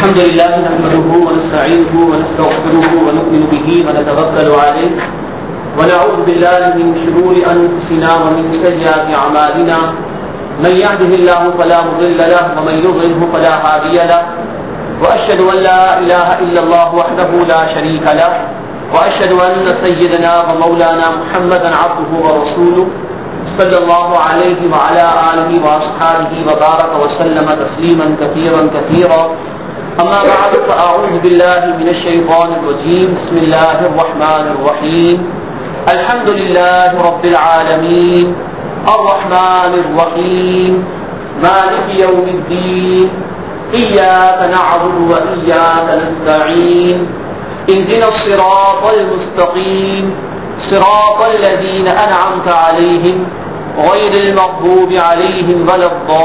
الحمد لله نحمده ونستعينه ونستغفره ونؤمن به ونتوكل عليه ونعوذ بالله من شرور أنفسنا ومن سيئات أعمالنا من يهده الله فلا مضل له ومن يضلل فلا هادي له وأشهد أن لا إله إلا الله وحده لا شريك له وأشهد أن سيدنا ومولانا محمدا عبده ورسوله صلى الله عليه وعلى آله وأصحابه وبارك وسلم تسليما كثيرا كثيرا أما بعد فأعوذ بالله من الشيطان الرجيم بسم الله الرحمن الرحيم الحمد لله رب العالمين الرحمن الرحيم مالك يوم الدين إياك نعبد وإياك نستعين اهدنا الصراط المستقيم صراط الذين أنعمت عليهم غير المغضوب عليهم ولا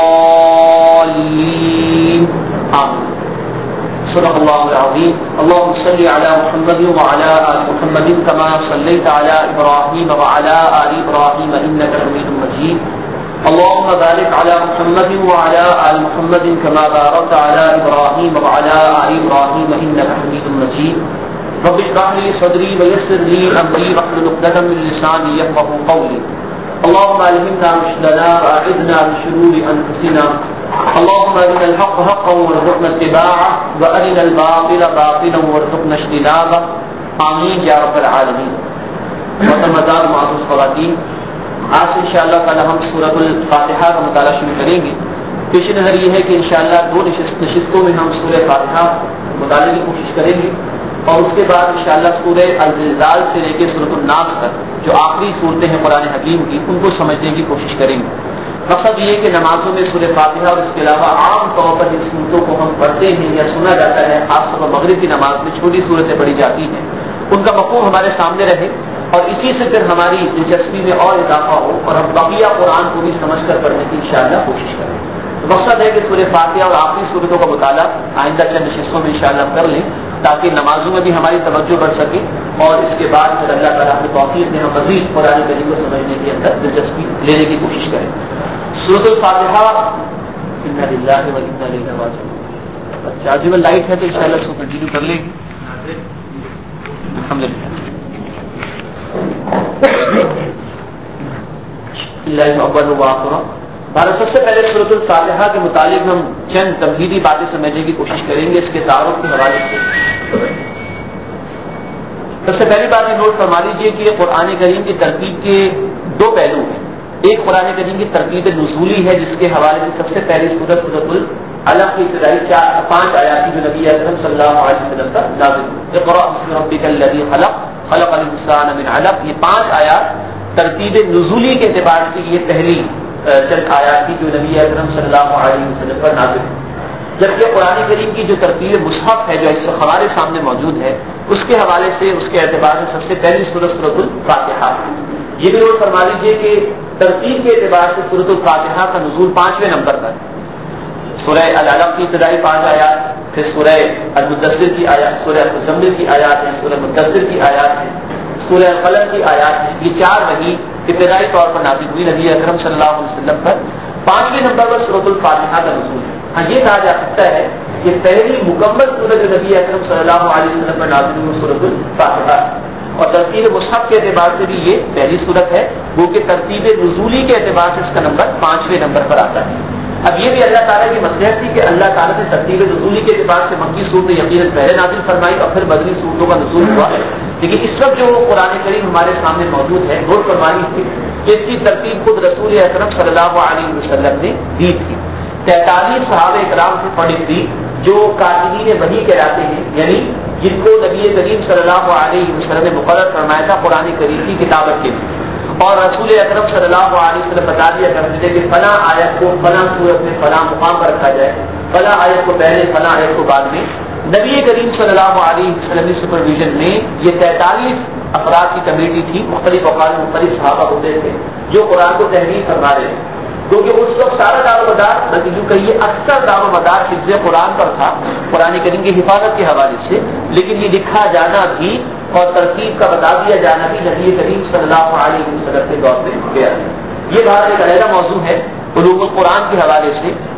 الضالين آمين. صدق الله العظيم. اللهم صل على محمد وعلى آل محمد كما صليت على إبراهيم وعلى آل إبراهيم إنك حميد مجيد. اللهم بارك على محمد وعلى آل محمد كما باركت على إبراهيم وعلى آل إبراهيم إنك حميد مجيد. رب اشرح لي صدري ويسر لي أمري واحلل عقدة من لساني يفقهوا قولي. اللهم ألهمنا رشدنا وأعذنا من شرور أنفسنا. اللهم أرنا الحق حقا وارزقنا اتباعه وأرنا الباطل باطلا وارزقنا اجتنابه. آمين یا رب العالمین. محترمات معزز خواتین، آج سے انشاءاللہ تعالی ہم سورۃ الفاتحہ کا مطالعہ شروع کریں گے. پیش نظر یہ ہے کہ انشاءاللہ 2 نشستوں میں ہم سورہ فاتحہ مطالعے کی کوشش کریں گے اور اس کے بعد انشاءاللہ سورہ الزلزال سے لے کے سورۃ الناس تک جو آخری صورتیں ہیں قرآن حکیم کی ان کو سمجھنے کی کوشش کریں گے. مقصد یہ ہے کہ نمازوں میں سورہ فاتحہ اور اس کے علاوہ عام طور پر جن صورتوں کو ہم پڑھتے ہیں یا سنا جاتا ہے، خاص طور پر مغرب کی نماز میں چھوٹی صورتیں پڑھی جاتی ہیں، ان کا مفہوم ہمارے سامنے رہے اور اسی سے پھر ہماری دلچسپی میں اور اضافہ ہو اور ہم بقیہ قرآن کو بھی سمجھ کر پڑھنے کی انشاءاللہ کوشش کریں. مقصد ہے کہ سورہ فاتحہ اور آخری صورتوں کا مطالعہ آئندہ چند نشستوں میں انشاءاللہ کر لیں تاکہ نمازوں میں بھی ہماری توجہ بڑھ سکے اور اس کے بعد پھر اللہ تعالیٰ کی توفیق میں ہم مزید قرآن کریم کو سمجھنے کے اندر دلچسپی لینے کی کوشش کریں. سورۃ الفاتحہ انا للہ و انا الیہ راجعون. چارجیبل لائٹ ہے تو انشاءاللہ اس کو کنٹینیو کر لیں گے. الحمدللہ. اللہ اکبر و آخر. سب سے پہلے سورۃ الفاتحہ کے متعلق ہم چند تمہیدی باتیں سمجھنے کی کوشش کریں گے اس کے تعارف کے حوالے سے. سب سے پہلی بات یہ نوٹ فرما لیجیے کہ قرآن کریم کی ترتیب کے 2 پہلو ہیں. ایک قرآن کریم کی ترتیب نزولی ہے جس کے حوالے سے سب سے پہلی سورۃ العلق کی ابتدائی 5 آیات جو نبی اکرم صلی اللہ علیہ وسلم پر نازل ہوئی. اقرأ بسم ربک الذی خلق خلق الانسان من علق. یہ 5 آیات ترتیب نزولی کے اعتبار سے یہ پہلی چند آیات کی جو نبی اکرم صلی اللہ علیہ وسلم پر نازل ہوئی. جبکہ قرآن کریم کی جو ترتیب مصحف ہے جو اس وقت ہمارے سامنے موجود ہے اس کے حوالے سے اس کے اعتبار سے سب سے پہلی سورۃ الفاتحہ. یہ بھی نوٹ فرما لیجیے کہ ترتیب کے اعتبار سے سورۃ الفاتحہ کا نزول 5ویں نمبر پر. سورہ العلق کی ابتدائی 5 آیات، پھر سورہ المدثر کی آیات، سورہ مزمل کی آیات ہیں، سورہ مدثر کی آیات ہیں، سورہ قلم کی آیات ہیں. یہ 4 وحی ابتدائی طور پر نازل ہوئی نبی اکرم صلی اللہ علیہ وسلم پر. 5ویں نمبر پر سورۃ الفاتحہ کا نزول ہے. ہاں یہ کہا جا سکتا ہے کہ پہلی مکمل سورت جو نبی اکرم صلی اللہ علیہ وسلم پر نازل ہوئی سورۃ الفاتحہ اور ترتیب مصحف کے اعتبار سے بھی یہ پہلی صورت ہے، وہ کہ ترتیب نزولی کے اعتبار سے اس کا نمبر 5ویں نمبر پر آتا ہے. اب یہ بھی اللہ تعالیٰ کی مصلحت تھی کہ اللہ تعالیٰ نے ترتیب نزولی کے اعتبار سے مکی صورتیں یقیناً پہلے نازل فرمائی اور پھر مدنی صورتوں کا نزول ہوا. لیکن اس وقت جو قرآن کریم ہمارے سامنے موجود ہے نوٹ فرمانی تھی کہ اس کی ترتیب خود رسول اکرم صلی اللہ علیہ وسلم نے دی تھی. 43 صحابہ اکرام سے پڑھی تھی جو کاتبین وحی کہلاتے ہیں، یعنی جن کو نبی کریم صلی اللہ علیہ وسلم نے مقرر فرمایا تھا قرآن کریم کی کتابت کے لیے. اور رسول اکرم صلی اللہ علیہ وسلم بتا دیا کرتے تھے کہ فلاں آیت کو فلاں صورت میں فلاں مقام پر رکھا جائے، فلاں آیت کو پہلے فلاں آیت کو بعد میں. نبی کریم صلی اللہ علیہ وسلم کی سپرویژن میں یہ 43 افراد کی کمیٹی تھی. مختلف اوقات میں مختلف صحابہ ہوتے تھے جو قرآن کو تحریر فرما رہے تھے، کیونکہ اس وقت سارا دار و مدار بلکہ جو کہیے اکثر دار و مدار حفظ قرآن پر تھا، قرآن کریم کی حفاظت کے حوالے سے. لیکن یہ لکھا جانا بھی اور ترتیب کا بتا دیا جانا بھی نبی کریم صلی اللہ علیہ وسلم کے دور میں گیا. یہ بات ایک علیحدہ موضوع ہے علوم القرآن کے حوالے سے.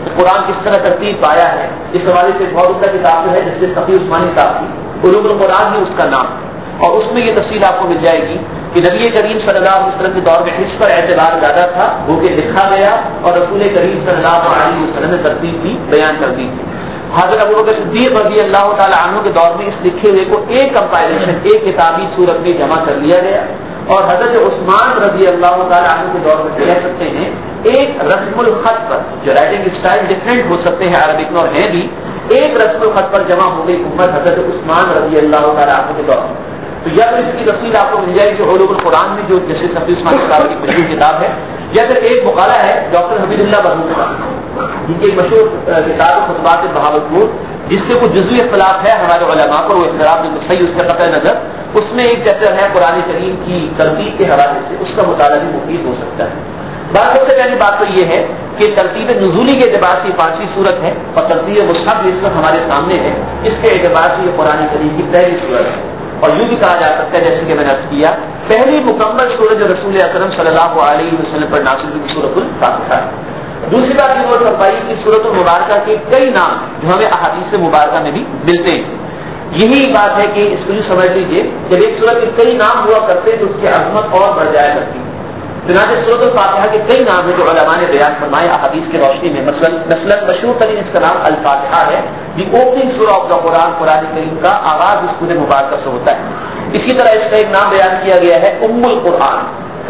قرآن کس طرح ترتیب پایا ہے، اس حوالے سے بہت عمدہ کتاب جو ہے جس سے تقی عثمانی صاحب کی علوم القرآن بھی اس کا نام ہے، اور اس میں یہ تفصیل آپ کو مل جائے گی کہ نبی کریم صلی اللہ علیہ وسلم کے دور میں حفظ پر اعتبار زیادہ تھا، وہ کہ لکھا گیا، اور رسول کریم صلی اللہ علیہ وسلم نے ترتیب بھی بیان کر دی تھی۔ حضرت ابوبکر صدیق رضی اللہ تعالی عنہ کے دور میں اس لکھے ہوئے کو ایک کمپائلیشن، ایک کتابی صورت میں جمع کر لیا گیا، اور حضرت عثمان رضی اللہ تعالی عنہ کے دور میں کہہ سکتے ہیں ایک رسم الخط پر، جو رائٹنگ اسٹائل ڈفرینٹ ہو سکتے ہیں عربک میں اور ہیں بھی، ایک رسم الخط پر جمع ہو گئی امت حضرت عثمان رضی اللہ تعالی عنہ کے دور میں۔ تو یا تو اس کی تفصیل آپ کو مل جائے گی علوم القرآن میں جو جیسے تفصیل عثمان کتاب کی مشہور کتاب ہے، یا پھر ایک مقالہ ہے ڈاکٹر حمید اللہ بہلول کا، جن کی ایک مشہور کتاب خطبات بہاولپور، جس سے کچھ جزوی اختلاف ہے ہمارے علماء پر، وہ اختلاف بالکل صحیح اس کا قطع نظر، اس میں ایک چیپٹر ہے قرآن کریم کی ترتیب کے حوالے سے، اس کا مطالعہ بھی مفید ہو سکتا ہے۔ سب سے پہلی بات تو یہ ہے کہ ترتیب نزولی کے اعتبار سے 5ویں صورت ہے، اور ترتیب مصحف جس وقت ہمارے سامنے ہے اس کے اعتبار سے یہ قرآن کریم کی پہلی صورت ہے، اور یوں بھی کہا جا سکتا ہے جیسے کہ میں نے عرض کیا پہلی مکمل صورت جو رسول اکرم صلی اللہ علیہ وسلم پر نازل ہوئی سورۃ الفاتحہ ہے۔ دوسری بات یہ غور فرمائیے کہ سورۃ المبارکہ کے کئی نام جو ہمیں احادیث مبارکہ میں بھی ملتے ہیں، یہی بات ہے کہ اس کو یوں سمجھ لیجیے جب ایک سورت کے کئی نام ہوا کرتے تو اس کی عظمت اور بڑھ جایا کرتی ہے۔ چنانچہ سورۃ الفاتحہ کے کئی نام ہیں جو علماء نے بیان فرمائے احادیث کی روشنی میں، مثلا مشہور ترین اس کا نام الفاتحہ ہے، دی اوپننگ سورہ آف دا قرآن، قرآن کریم کا آغاز اس سورہ مبارکہ سے ہوتا ہے۔ اسی طرح اس کا ایک نام بیان کیا گیا ہے ام القرآن،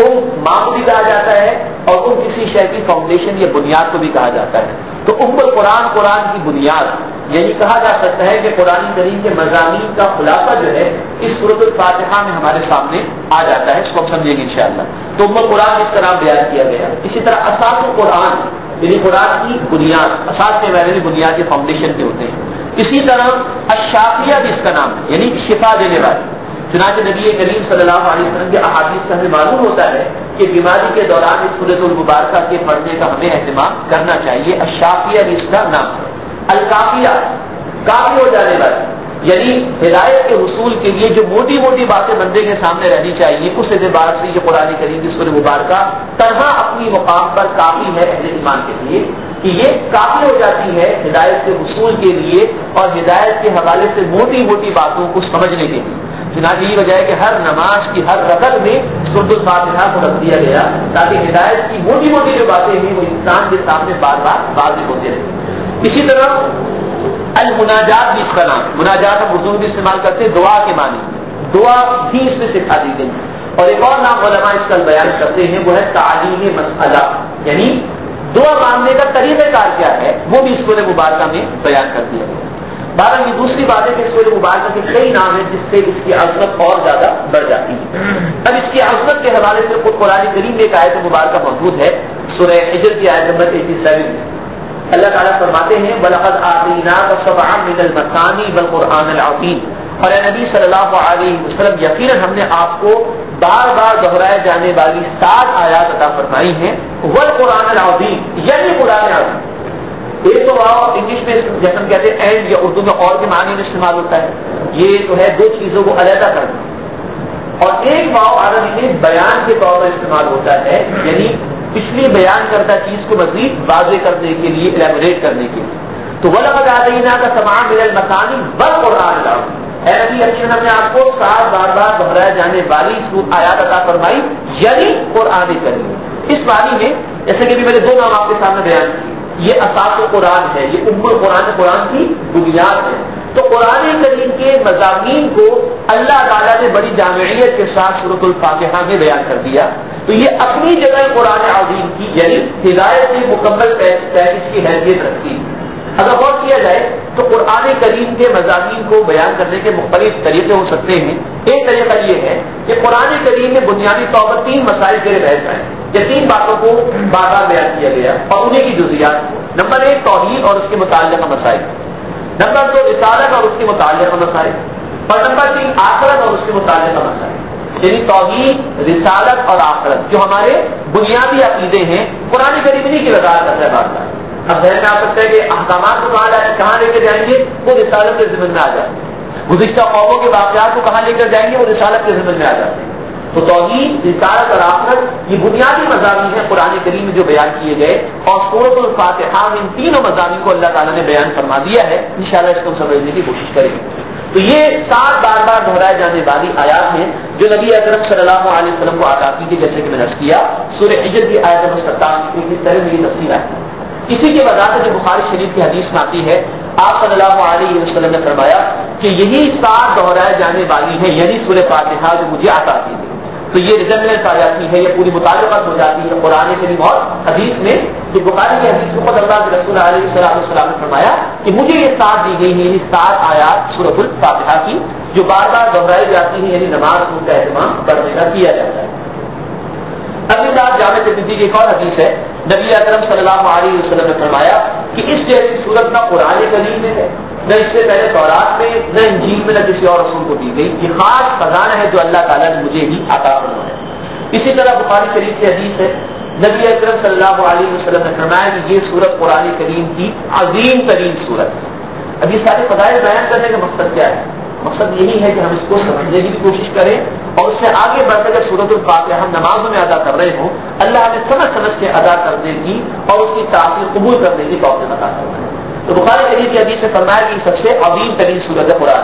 ماں کو بھی کہا جاتا ہے اور کسی شے کی فاؤنڈیشن یا بنیاد کو بھی کہا جاتا ہے۔ تو ام القرآن قرآن کی بنیاد، یعنی کہا جا سکتا ہے کہ قرآن کریم کے مضامین کا خلاصہ جو ہے اس سورۃ الفاتحہ میں ہمارے سامنے آ جاتا ہے، اس کو ہم سمجھیں گے انشاءاللہ۔ تو ام القرآن اس کا نام بیان کیا گیا۔ اسی طرح اساس القرآن، یعنی قرآن کی بنیاد، اساس کے معنی میں بنیاد کے فاؤنڈیشن کے ہوتے ہیں۔ اسی طرح الشافیہ بھی اس کا نام ہے، یعنی شفا دینے والی۔ چنانچہ نبی کریم صلی اللہ علیہ وسلم کے احادیث سے ہمیں معلوم ہوتا ہے کہ بیماری کے دوران اس سورۃ المبارکہ کے پڑھنے کا ہمیں اہتمام کرنا چاہیے۔ الشافیہ بھی اس کا نام ہے۔ الکافیہ، کافی ہو جانے والی، یعنی ہدایت کے حصول کے لیے جو موٹی موٹی باتیں بندے کے سامنے رہنی چاہیے، اس اعتبار سے یہ قرآن کریم کی سورۃ مبارکہ طرح اپنی مقام پر کافی ہے اہل ایمان کے لیے، کہ یہ کافی ہو جاتی ہے ہدایت کے حصول کے لیے اور ہدایت کے حوالے سے موٹی موٹی باتوں کو سمجھنے کے لیے۔ چنانچہ یہ وجہ ہے کہ ہر نماز کی ہر رکعت میں سورۃ الفاتحہ کو رکھ دیا گیا تاکہ ہدایت کی موٹی موٹی جو باتیں ہیں وہ انسان کے سامنے بار بار واضح ہوتے رہے۔ اسی طرح المناجات بھی اس کا نام، مناجات ہم اردو میں بھی استعمال کرتے ہیں، دعا کے معنی، دعا بھی اس میں سکھا دی گئی۔ اور ایک اور نام علماء اس کا بیان کرتے ہیں وہ ہے تعلیم مسئلہ، یعنی دعا مانگنے کا طریقہ کار کیا ہے وہ بھی اس سورۃ مبارکہ میں بیان کر دیا گیا۔ بارہ کی دوسری بات ہے کہ سورۃ مبارکہ کے کئی نام ہیں جس سے اس کی عظمت اور زیادہ بڑھ جاتی ہے۔ اب اس کی عظمت کے حوالے سے قرآن کریم میں ایک آیت مبارکہ موجود ہے سورہ حجر کی آیت نمبر 87 میں، اللہ تعالیٰ فرماتے ہیں وَلَقَدْ آتَيْنَاكَ سَبْعًا مِنَ الْمَثَانِي وَالْقُرْآنِ الْعَظِيمِ، اور اے نبی صلی اللہ علیہ وسلم یقیناً ہم نے آپ کو بار بار دہرائے جانے والی 7 آیات عطا فرمائی ہیں، والقرآن العظیم یعنی قرآن عظیم۔ ایک تو واو انگلش میں جیسے ہم کہتے ہیں اینڈ، یا اردو میں اور کے معنی میں استعمال ہوتا ہے، یہ تو ہے دو چیزوں کو علیحدہ کرنا، اور ایک واو عربی میں بیان کے طور پر استعمال ہوتا ہے، یعنی پچھلی بیان کرتا چیز کو مزید واضح کرنے کے لیے، ایلیبوریٹ کرنے کے لیے۔ تو وَلَقَدْ آتَيْنَاكَ سَبْعًا مِنَ الْمَثَانِي وَالْقُرْآنِ الْعَظِيمِ، اے نبی یقیناً ہم نے آپ کو 7 بار بار دہرائے جانے والی آیات عطا فرمائی یعنی قرآن کریم۔ اس معنی میں جیسے کہ میں نے 2 نام آپ کے سامنے بیان کیے، یہ اساس القرآن ہے، یہ ام القرآن، قرآن کی بنیاد ہے۔ تو قرآن کریم کے مضامین کو اللہ تعالیٰ نے بڑی جامعیت کے ساتھ سورۃ الفاتحہ میں بیان کر دیا، تو یہ اپنی جگہ قرآن عظیم کی یعنی ہدایت کی مکمل پیش کی حیثیت رکھتی ہے۔ اگر غور کیا جائے تو قرآن کریم کے مضامین کو بیان کرنے کے مختلف طریقے ہو سکتے ہیں۔ ایک طریقہ یہ ہے کہ قرآن کریم میں بنیادی طور پر 3 مسائل کے بحث آئے، یہ 3 باتوں کو بار بار بیان کیا گیا اور انہیں کی جزیات، نمبر 1 توحید اور اس کے متعلقہ مسائل، نمبر 2 رسالت اور اس کے متعلقہ مسائل، اور نمبر 3 آخرت اور اس کے متعلقہ مسائل۔ یعنی توحید، رسالت اور آخرت جو ہمارے بنیادی عقیدے ہیں، قرآن کریم انہی کی وضاحت کرتا ہے بار بار۔ اب ذہن میں آ سکتا ہے کہ احکامات کو کہاں لے کے جائیں گے، وہ رسالت کے ضمن میں آ جاتے ہیں، گزشتہ قوموں کے واقعات کو کہاں لے کر جائیں گے، وہ رسالت کے ضمن میں آ جاتے ہیں۔ تو توحید، رسالت اور آخرت یہ بنیادی مضامین ہیں قرآن کریم میں جو بیان کیے گئے، اور سورۃ الفاتحہ میں ان تینوں مضامین کو اللہ تعالیٰ نے بیان فرما دیا ہے. انشاءاللہ اس کو سمجھنے کی کوشش کریں گے. تو یہ 7 بار بار دہرائے جانے والی آیات ہیں جو نبی اکرم صلی اللہ علیہ وسلم کو عطا کی تھی، جیسے کہ میں نے عرض کیا سورہ حجر کی آیت نمبر 27 کی طرح میری تفسیر آئی. اسی کے وضاحت جو بخاری شریف کی حدیث میں آتی ہے، آپ صلی اللہ علیہ وسلم نے فرمایا کہ یہی 7 دہرائے جانے والی ہیں، یعنی سورہ فاتحہ جو مجھے عطا کی تھی. تو یہ ریزمبلنس آ جاتی ہے، یہ پوری مطابقت ہو جاتی ہے قرآن کریم اور حدیث میں. تو بخاری کی حدیث کو خود اللہ کے رسول علیہ السلام نے فرمایا کہ مجھے یہ 7 دی گئی ہیں، یعنی 7 آیات سورۃ الفاتحہ کی جو بار بار دہرائی جاتی ہیں، یعنی نماز کا اہتمام کرنے کا کیا جاتا ہے. اگلی بات جامع ترمذی کی ایک اور حدیث ہے، نبی اکرم صلی اللہ علیہ وسلم نے فرمایا کہ اس جیسی صورت نہ قرآن کریم میں ہے، نہ اس سے پہلے تورات میں، نہ انجیل میں، نہ کسی اور رسول کو دی گئی. یہ خاص خزانہ ہے جو اللہ تعالیٰ نے مجھے ہی عطا فرمایا. اسی طرح بخاری شریف کی حدیث ہے، نبی اکرم صلی اللہ علیہ وسلم نے فرمایا کہ یہ سورت قرآن کریم کی عظیم ترین سورت ہے. اب یہ سارے فضائل بیان کرنے کا مقصد کیا ہے؟ مقصد یہی ہے کہ ہم اس کو سمجھنے کی بھی کوشش کریں، اور اس سے آگے بڑھ کر سورۃ الفاتحہ ہم نمازوں میں ادا کر رہے ہوں، اللہ ہمیں سمجھ سمجھ کے ادا کرنے کی اور اس کی تاثیر قبول کرنے کی توفیق عطا فرمائے. تو بخاری شریف کی حدیث سے فرمایا کہ سب سے عظیم ترین سورت ہے قرآن.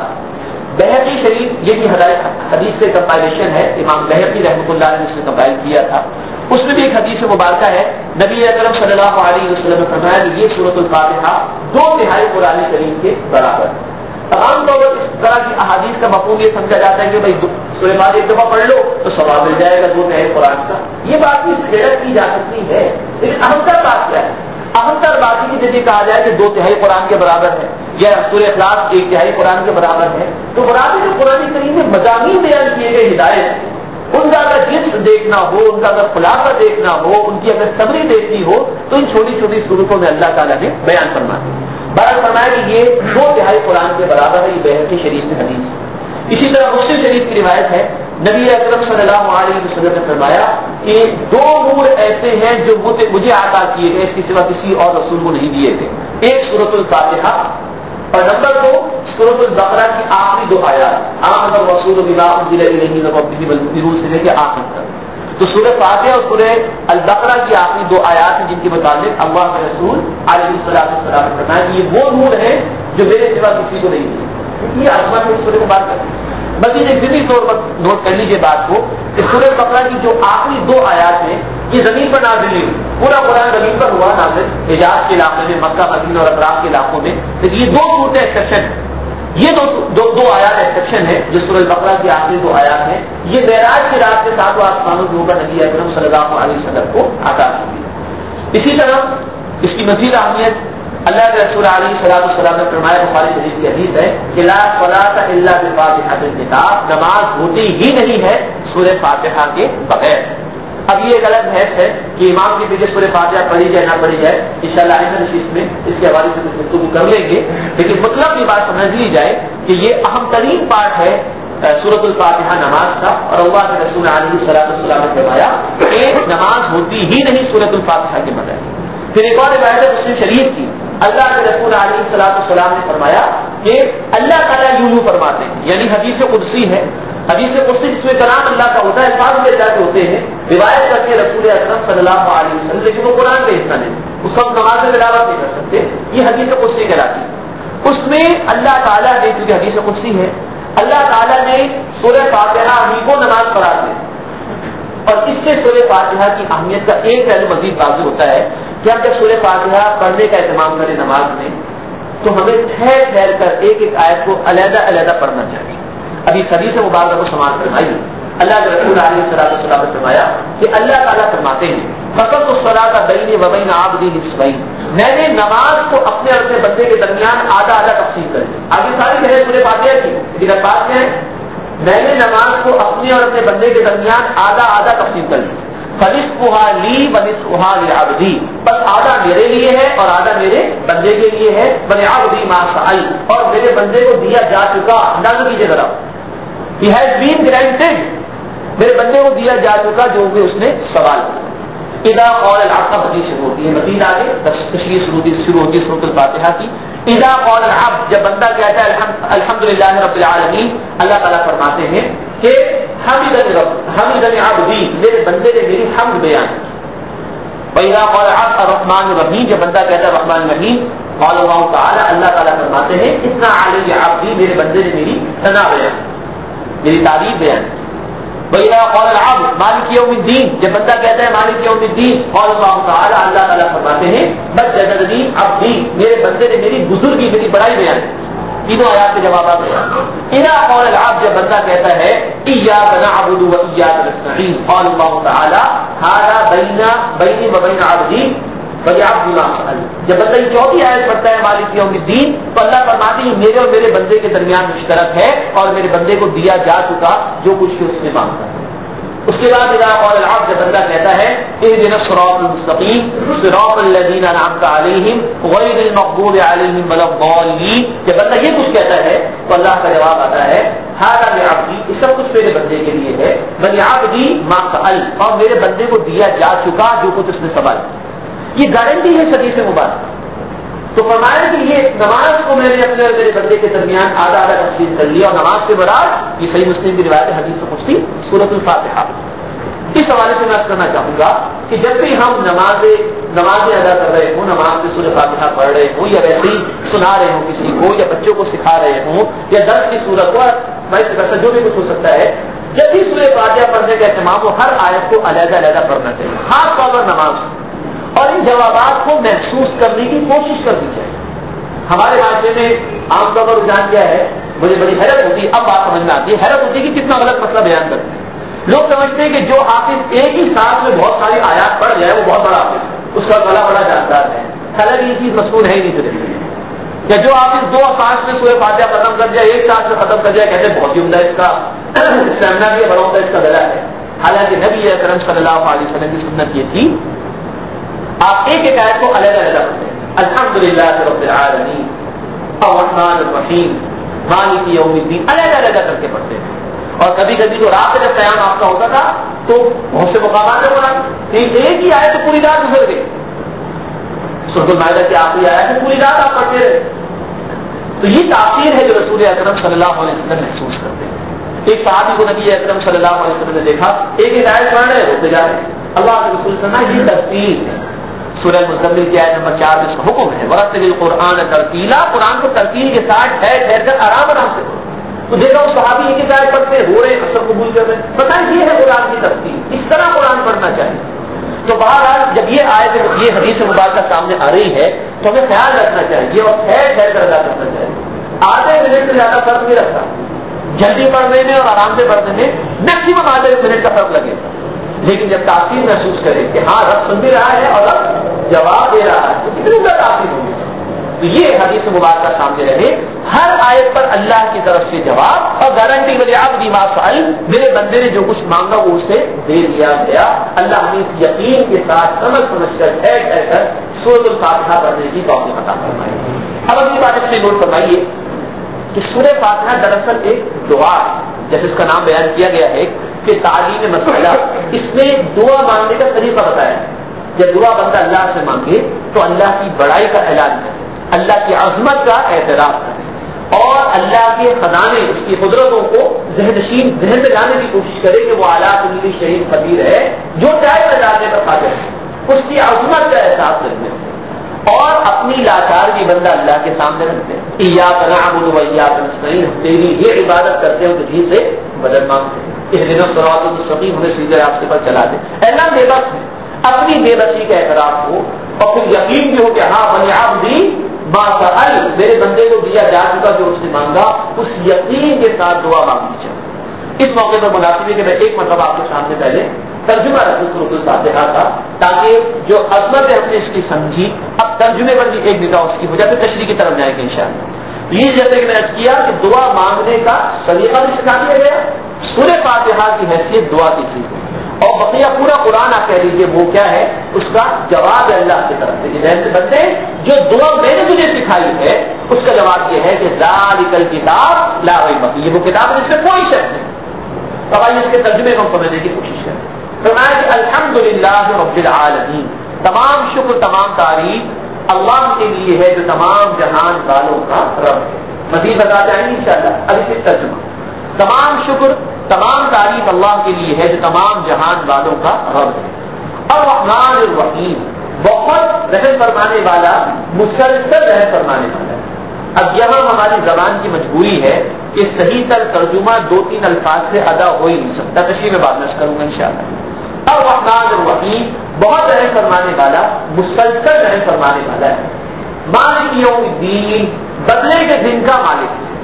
بہقی شریف یہ بھی حدیث سے کمپائلیشن ہے، امام بہقی رحمۃ اللہ نے اس سے کمپائل کیا تھا. اس میں بھی ایک حدیث مبارکہ ہے، نبی اکرم صلی اللہ علیہ وسلم نے فرمایا کہ یہ سورۃ الفاتحہ 2/3 قرآن کریم کے برابر ہے. عام طور پر اس طرح کی احادیث کا مفہوم یہ سمجھا جاتا ہے کہ بھائی سورہ فاتحہ ایک دفعہ پڑھ لو تو ثواب مل جائے گا 2/3 قرآن کا. یہ بات بھی خیرت کی جا سکتی ہے، لیکن اہم تر بات کیا ہے؟ اہم تر بات کی جیسے کہا جائے کہ 2/3 قرآن کے برابر ہے، یا سورہ اخلاص 1/3 قرآن کے برابر ہے. تو برابر جو قرآن کریم میں مضامین بیان کیے گئے ہدایت، ان کا اگر جسم دیکھنا ہو، ان کا اگر خلاصہ دیکھنا ہو، ان کی اگر سمری دیکھنی ہو، تو ان چھوٹی چھوٹی صورتوں میں اللہ تعالیٰ نے بیان فرما دیا. بہرحال فرمایا کہ یہ 2/3 قرآن کے برابر ہے. یہ بہقی شریف میں حدیث. اسی طرح مسلم شریف کی روایت ہے، نبی اکرم صلی اللہ علیہ وسلم نے فرمایا کہ 2 نور ایسے ہیں جو مجھے عطا کیے گئے، اس کے سوا کسی اور رسول کو نہیں دیے تھے. ایک سورۃ الفاتحہ، اور نمبر 2 سورۃ البقرہ کی آخری 2 آیات، آمن الرسول بما انزل الیہ من ربہ والمؤمنون سے لے کے آخر تک. تو سورہ فاتحہ اور سورہ البقرہ کی آخری 2 آیات ہیں جن کے متعلق اللہ کے رسول علیہ السلام نے فرمایا کہ یہ وہ نور ہے جو میرے سوا کسی کو نہیں دیے. یہ عظمت ہے اس سورہ کو بات کرتے ہیں. مزید ایک ضمنی طور پر نوٹ کر لیجیے بات کو کہ سورہ بقرہ کی جو آخری 2 آیات ہیں یہ زمین پر نازل نہیں ہوئی. پورا قرآن زمین پر ہوا نازل، حجاز کے علاقے میں، مکہ مدینہ اور اطراف کے علاقوں میں. لیکن یہ 2 صورتیں ایکسیپشن ہیں. یہ دو آیات ایکسیپشن ہے جو سورہ البقرہ کی آخری 2 آیات ہیں. یہ معراج کی رات کے 7 آسمانوں کے اوپر نبی اکرم صلی اللہ علیہ وسلم کو عطا کی گئی. اسی طرح اس کی مزید اہمیت اللہ کے رسول علیہ السلام نے فرمایا، بخاری شریف کی حدیث ہے کہ لا صلاۃ الا بفاتحۃ الکتاب، نماز ہوتی ہی نہیں ہے سورہ فاتحہ کے بغیر. اب یہ ایک الگ بحث ہے کہ امام کے پیچھے سورہ فاتحہ پڑھی جائے نہ پڑھی جائے، انشاءاللہ آئندہ نشست میں اس کے حوالے سے کچھ گفتگو کر لیں گے. لیکن مطلب یہ بات سمجھ لی جائے کہ یہ اہم ترین پارٹ ہے سورۃ الفاتحہ نماز کا، اور اللہ کے رسول علیہ السلام نے فرمایا کہ نماز ہوتی ہی نہیں سورۃ الفاتحہ کے بغیر. پھر ایک اور روایت ہے مسلم شریف کی، اللہ کے رسول علیہ السلام نے فرمایا کہ اللہ تعالیٰ یوں فرماتے ہیں، یعنی حدیث قدسی ہے. حدیث قدسی جس میں کلام اللہ کا ہوتا ہے، الفاظ اللہ کے ہوتے ہیں، روایت کرتے ہیں رسول اکرم صلی اللہ علیہ وسلم، لیکن وہ قرآن کا حصہ نہیں، اس کو ہم نماز میں تلاوت نہیں کر سکتے. یہ حدیث قدسی کہلاتی ہے. اس میں اللہ تعالیٰ نے، کیونکہ حدیث قدسی ہے، اللہ تعالیٰ نے سورہ فاتحہ ہی کو نماز پڑھاتے ہیں. اور اس سے سورہ فاتحہ کی اہمیت کا ایک پہلو مزید واضح ہوتا ہے کہ ہم جب سورہ فاتحہ پڑھنے کا اہتمام کریں نماز میں، تو ہمیں ٹھہر ٹھہر کر ایک ایک آیت کو علیحدہ علیحدہ پڑھنا چاہیے. ابھی حدیث مبارکہ کو سماعت فرمائیے. اللہ کے رسول علیہ السلام نے فرمایا کہ اللہ تعالیٰ فرماتے ہیں فقط الصلاۃ بینی و بین عبدی نصفین، میں نے نماز کو اپنے اور اپنے بندے کے درمیان آدھا آدھا تقسیم کر دیا. آگے ساری بحث سورہ فاتحہ کی، لیکن بات کیا ہے؟ میں نے نماز کو اپنے اور اپنے بندے کے درمیان آدھا آدھا تقسیم کر دیا. فنصفها لی ونصفها لعبدی، بس آدھا میرے لیے ہے اور آدھا میرے بندے کے لیے ہے. ولعبدی ما سأل، اور میرے بندے کو دیا جا چکا. اندازہ کیجیے ذرا، he has been granted، میرے بندے کو دیا جا چکا جو کہ اس نے سوال کیا. اذا قال العبد، حدیث شروع ہوتی ہے، مزید آگے تشریح شروع ہوتی ہے سورۃ الفاتحہ کی. اذا قال العبد، جب بندہ کہتا ہے الحمدللہ رب العالمین، اللہ تعالیٰ فرماتے ہیں کہ حمدنی عبدی، میرے بندے نے میری حمد بیان کی. وَإِذَا قَالَ الْعَبْدُ الرَّحْمَٰنُ الرَّحِيمُ، جب بندہ کہتا ہے رحمان الرحیم، قال اللہ تعالی، اللہ تعالیٰ فرماتے ہیں اثنا علی عبدی، میرے بندے نے میری ثنا بیان، میری تعریف بیان. وَإِذَا قَالَ الْعَبْدُ مالک یوم الدین، جب بندہ کہتا ہے مالک یوم الدین، قال اللہ تعالی، اللہ تعالیٰ فرماتے ہیں مجدنی عبدی، میرے بندے نے میری بزرگی، میری بڑائی بیان کی. تینوں آیات کے جوابات ہیں. اذا قال العبد، جب بندہ کہتا ہے ایاک نعبد و ایاک نستعین، قال اللہ تعالی ھذا بینی و بین عبدی ولعبدی ما سأل. جب بندہ یہ چوتھی آیت پڑھتا ہے مالک یوم الدین، تو اللہ فرماتے ہیں میرے اور میرے بندے کے درمیان مشترک ہے، اور میرے بندے کو دیا جا چکا جو کچھ اس نے مانگا. اس کے بعد اذا قال العبد، جب بندہ کہتا ہے اهدنا الصراط المستقیم صراط الذین انعمت علیہم غیر المغضوب علیہم ولا الضالین، جب بندہ یہ کچھ کہتا ہے تو اللہ کا جواب آتا ہے ھذا لعبدی، یہ سب کچھ میرے بندے کے لیے ہے، ولعبدی ما سأل، اور میرے بندے کو دیا جا چکا جو کچھ اس نے سوال. یہ گارنٹی ہے حدیث مبارک. تو فرمایا کہ یہ نماز کو میں نے اپنے اور میرے بندے کے درمیان آدھا آدھا تقسیم کر لیا، اور نماز سے مراد یہ صحیح مسلم کی روایت حدیث قدسی سورۃ الفاتحہ. اس حوالے سے میں عرض کرنا چاہوں گا کہ جب بھی ہم نمازیں ادا کر رہے ہوں، نماز سے سورۃ فاتحہ پڑھ رہے ہوں، یا ویسے ہی سنا رہے ہوں کسی کو، یا بچوں کو سکھا رہے ہوں، یا درس کی صورت ہو، ویسے جو بھی کچھ ہو سکتا ہے، جب بھی سورۃ فاتحہ پڑھنے کا اہتمام ہو، ہر آیت کو علیحدہ علیحدہ پڑھنا چاہیے، خاص طور پر نماز، اور ان جوابات کو محسوس کرنے کی کوشش کرنی چاہیے. ہمارے معاشرے میں عام طور پر رجحان کیا ہے، مجھے بڑی حیرت ہوتی ہے، اب بات سمجھ میں آتی ہے، حیرت ہوتی ہے کہ کتنا غلط مسئلہ بیان کرتے ہیں. لوگ سمجھتے ہیں کہ جو حافظ ایک ہی ساتھ میں بہت ساری آیات پڑھ جائے وہ بہت بڑا حافظ ہے، اس کا گلا بڑا جاندار ہے. حالانکہ یہ چیز مشہور ہے ہی نہیں صرف، یا جو حافظ دو سانس میں سورۃ فاتحہ ختم کر جائے، ایک سانس میں ختم کر جائے، کہتے ہیں بہت ہی عمدہ اس کا اسٹیمنا بھی بڑا عمدہ اس کا گلا ہے. حالانکہ نبی اکرم صلی اللہ علیہ وسلم کی سنت یہ تھی آپ ایک ایک آیت کو علیحدہ علیحدہ پڑھتے ہیں. الحمدللہ رب العالمین الرحمن الرحیم مالک یوم الدین، علیحدہ علیحدہ کر کے پڑھتے ہیں. اور کبھی کبھی تو رات جب قیام آپ کا ہوتا تھا تو بہت سے مقامات میں بولا ایک ہی آئے تو پوری رات گزر گئی. سورۃ المائدہ کی آخری آیت ہے، پوری رات آپ پڑھتے رہے. تو یہ تاثیر ہے جو رسول اکرم صلی اللہ علیہ وسلم محسوس کرتے ہیں. ایک صحابی کو نبی اکرم صلی اللہ علیہ وسلم نے دیکھا ایک ایک آیت پڑھ رہے ہوتے جا رہے. اللہ کے رسول صلی اللہ علیہ وسلم یہ ترتیب ہے. سورہ مزمل کی آیت نمبر 4 میں اس کا حکم ہے ورتل القرآن ترتیلا، قرآن کو ترتیل کے ساتھ ٹھہر کر آرام سے پڑھو. تو دیکھا وہ صحابی ایک آیت پڑھتے ہو رہے اثر قبول کر رہے ہیں، پتہ یہ ہے قرآن کی ترتیب، اس طرح قرآن پڑھنا چاہیے. تو بہرحال جب یہ آیت یہ حدیث مبارکہ سامنے آ رہی ہے تو ہمیں خیال رکھنا چاہیے اور ٹھہر کر ادا کرنا چاہیے. آدھے منٹ سے زیادہ فرق نہیں رکھتا، جلدی پڑھنے میں اور آرام سے پڑھنے میں میکسیمم آدھے منٹ کا فرق لگے گا. لیکن جب تاثیر محسوس کرے کہ ہاں رب سن بھی رہا ہے اور رب جواب دے رہا ہے تو کتنی زیادہ تاثیر ہوگی. تو یہ حدیث مبارکہ سامنے رہے، ہر آیت پر اللہ کی طرف سے جواب اور گارنٹی مجھے آپ بما سأل، میرے بندے نے جو کچھ مانگا وہ اسے دے دیا گیا. اللہ ہمیں اس یقین کے ساتھ سمجھ کر ٹھہر کر سورۃ الفاتحہ پڑھنے کی توفیق عطا فرمائے. اب اگلی بات اس میں نوٹ فرمائیے کہ سورۃ فاتحہ دراصل ایک دعا ہے، جیسے اس کا نام بیان کیا گیا ہے کہ تعلیم مسئلہ، اس میں دعا مانگنے کا طریقہ بتایا ہے. جب دعا بندہ اللہ سے مانگے تو اللہ کی بڑائی کا اعلان کرے، اللہ کی عظمت کا اعتراف کرے اور اللہ کے خزانے اس کی قدرتوں کو ذہن میں لانے کی کوشش کرے کہ وہ اعلیٰ کلی شہید قدیر ہے، جو چاہے ڈالنے کا قادر ہے. اس کی عظمت کا احساس رکھنے اور اپنی لاچارگی بندہ اللہ کے سامنے رکھتے ہیں. ایاک نعبد و ایاک نستعین، تیری یہ عبادت کرتے ہیں تجھی سے مدد مانگتے ہیں. اہدنا الصراط المستقیم، ہمیں سیدھے راستے پر چلا دے. اللہ بے بس ہے، اپنی بے بسی کا اعتراف ہو اور پھر یقین بھی ہو کہ ہاں ولعبدی ما سأل، میرے بندے کو دیا جا چکا جو اس نے مانگا، اس یقین کے ساتھ دعا مانگنی چاہیے. اس موقع پر مناسب ہے کہ میں ایک مرتبہ آپ کے سامنے پہلے ترجمہ رکھوں سورۃ الفاتحہ کا، تاکہ جو عظمت ہے ہم نے اس کی سمجھی. اب ترجمے پر بھی ایک نگاہ اس کی ہو جائے، پھر تشریح کی طرف جائیں گے انشاءاللہ. یہ جیسے کہ میں نے کیا کہ دعا مانگنے کا طریقہ بھی سکھا دیا گیا، سورۃ فاتحہ کی حیثیت دعا کی چیز ہے، اور بقیہ پورا قرآن آپ کہہ لیجیے وہ کیا ہے، اس کا جواب ہے اللہ کی طرف سے. بندے جو دعا میں نے تجھے سکھائی ہے اس کا جواب یہ ہے کہ ذالک الکتاب لا ریب فیہ، یہ وہ کتاب ہے جس میں کوئی شک نہیں. تو آئیے اس کے ترجمے کو سمجھنے کی کوشش کریں. فرمایا کہ الحمدللہ رب العالمین، تمام شکر تمام تعریف اللہ کے لیے ہے جو تمام جہان والوں کا رب ہے. مزید بتا جائیں گے انشاءاللہ. اب اس کا ترجمہ، تمام شکر تمام تعریف اللہ کے لیے ہے جو تمام جہان والوں کا رب ہے. الرحمن الرحیم، بہت رحم فرمانے والا، مسلسل رحم فرمانے والا ہے. اب یہاں ہماری زبان کی مجبوری ہے کہ صحیح تر ترجمہ 2-3 الفاظ سے ادا ہو ہی نہیں سکتا. تشریح میں بات نش کروں گا انشاءاللہ. الرحمن الرحیم، بہت رحم فرمانے والا، مسلسل رحم فرمانے والا ہے. مالک یوم الدین، بدلے کے دن کا مالک ہے.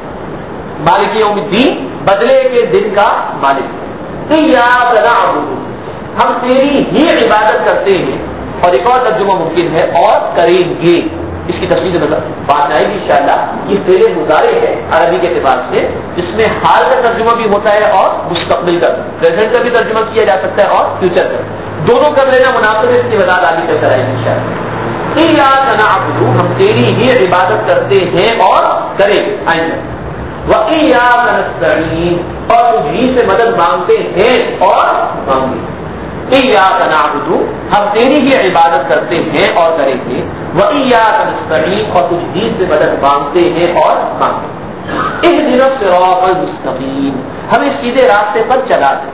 مالک یوم الدین، بدلے کے دن کا مالک ہے. ایاک نعبد، ہم تیری ہی عبادت کرتے ہیں. اور ایک اور ترجمہ ممکن ہے اور کریں گے، اس کی تفصیل میں بات آئے گی انشاءاللہ. یہ فعل مضارع ہے عربی کے اعتبار سے، جس میں حال کا ترجمہ بھی ہوتا ہے اور مستقبل کا، پریزنٹ کا بھی ترجمہ کیا جا سکتا ہے اور فیوچر کا، دونوں کر لینا مناسب ہے. اس کی وضاحت آگے چل کر آئے گی انشاءاللہ. ایاک نعبد، ہم تیری ہی عبادت کرتے ہیں اور کریں گے آئندہ. وَإِيَّاكَ نَسْتَعِينُ، اور تجھی سے مدد مانگتے ہیں اور مانگیں گے. ایاک نعبد، ہم تیری ہی عبادت کرتے ہیں اور کریں گے. وإیاک نستعین، اور تجھی سے مدد مانگتے ہیں اور مانگیں گے. اہدنا الصراط المستقیم، ہمیں سیدھے راستے پر چلا دے.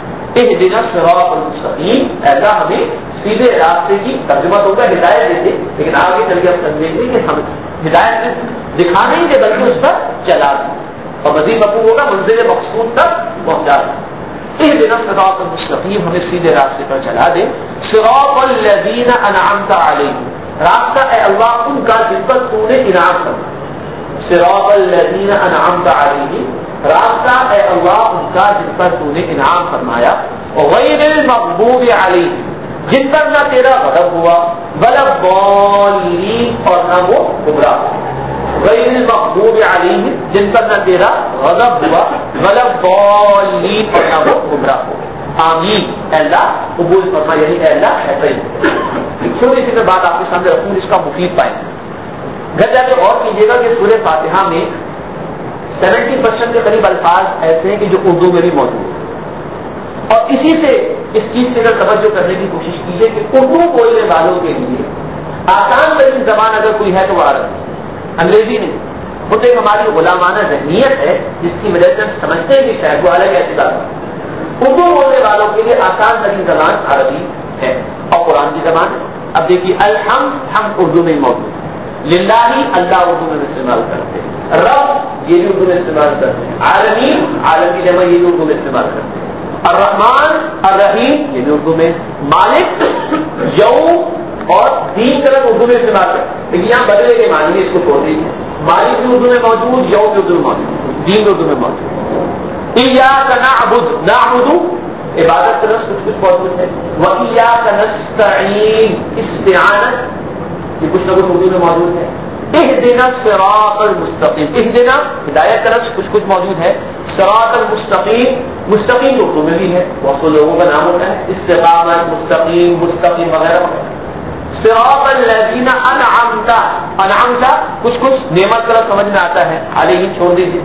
اہدنا الصراط المستقیم، ایسا ہمیں سیدھے راستے کی ترجمہ ہوگا ہدایت دیتے، لیکن آگے چل کے ہم سمجھیں گے کہ ہم ہدایت دکھانے ہی بلکہ اس پر چلا دیں اور مزید مفہوم ہوگا منزل مقصود تک پہنچا دیں. اہدنا الصراط المستقیم، ہمیں سیدھے راستے پر چلا دے. صراط الذین انعمت علیہم، راستہ اے اللہ ان کا جن پر تو نے انعام کرنا. صراط الذین انعمت علیہم، راستہ اے اللہ ان کا جن پر تو نے انعام فرمایا. غیر المغضوب علیہم، جن پر نہ تیرا غضب ہوا، ولا الضالین، اور نہ وہ گمراہ ہوا. غیر المغضوب علیہم، جن پر نہ تیرا غضب ہوا، ولا الضالین، اور نہ وہ گمراہ ہو. آمین. اے اللہ قبول فرما، یعنی اے اللہ ایسا ہی. چھوٹی سی میں بات آپ کے سامنے رکھوں، اس کا مفید پائیں. گھر جا کے غور کیجیے گا کہ سورہ فاتحہ میں 70% کے قریب الفاظ ایسے ہیں کہ جو اردو میں بھی موجود ہیں. اور اسی سے اس چیز سے اگر توجہ کرنے کی کوشش کیجیے کہ اردو بولنے والوں کے لیے آسان ترین زبان اگر کوئی ہے تو وہ عربی، انگریزی نہیں. وہ تو ایک ہماری غلامانہ ذہنیت ہے جس کی وجہ سے ہم سمجھتے ہیں کہ شاید وہ الگ اعتبار ہے. اردو بولنے والوں کے لیے آسان ترین زبان عربی ہے اور قرآن کی زبان ہے. اب دیکھیے الحمد، ہم اردو میں موجود ہیں. للہ، اللہ اردو میں استعمال کرتے ہیں. رب، یہ بھی اردو میں استعمال کرتے ہیں. عالمین، عالم کی جمع، یہ بھی اردو میں استعمال کرتے ہیں. الرحمن، الرحیم، یہ بھی اردو میں. مالک، یوم اور دین طرف اردو میں استعمال کرتے ہیں. لیکن یہاں بدلے کے معنی اس کو چھوڑ دیجیے. مالک بھی اردو میں موجود، یوم بھی اردو میں موجود، دین بھی اردو میں موجود. ایاک نعبد، نعبد عبادت کا لفظ کچھ موجود ہے. وإیاک نستعین، استعانت، یہ کچھ نہ کچھ اردو میں موجود ہے. اہدنا الصراط المستقیم، اہدنا ہدایت کا لفظ کچھ موجود ہے. صراط المستقیم، مستقیم اردو میں بھی ہے، بہت سے لوگوں کا نام ہوتا ہے استقامت، مستقیم، مستقیم وغیرہ. صراط الذین انعمت، انعمت کچھ نعمت کا سمجھ میں آتا ہے، علیہ چھوڑ دیجیے.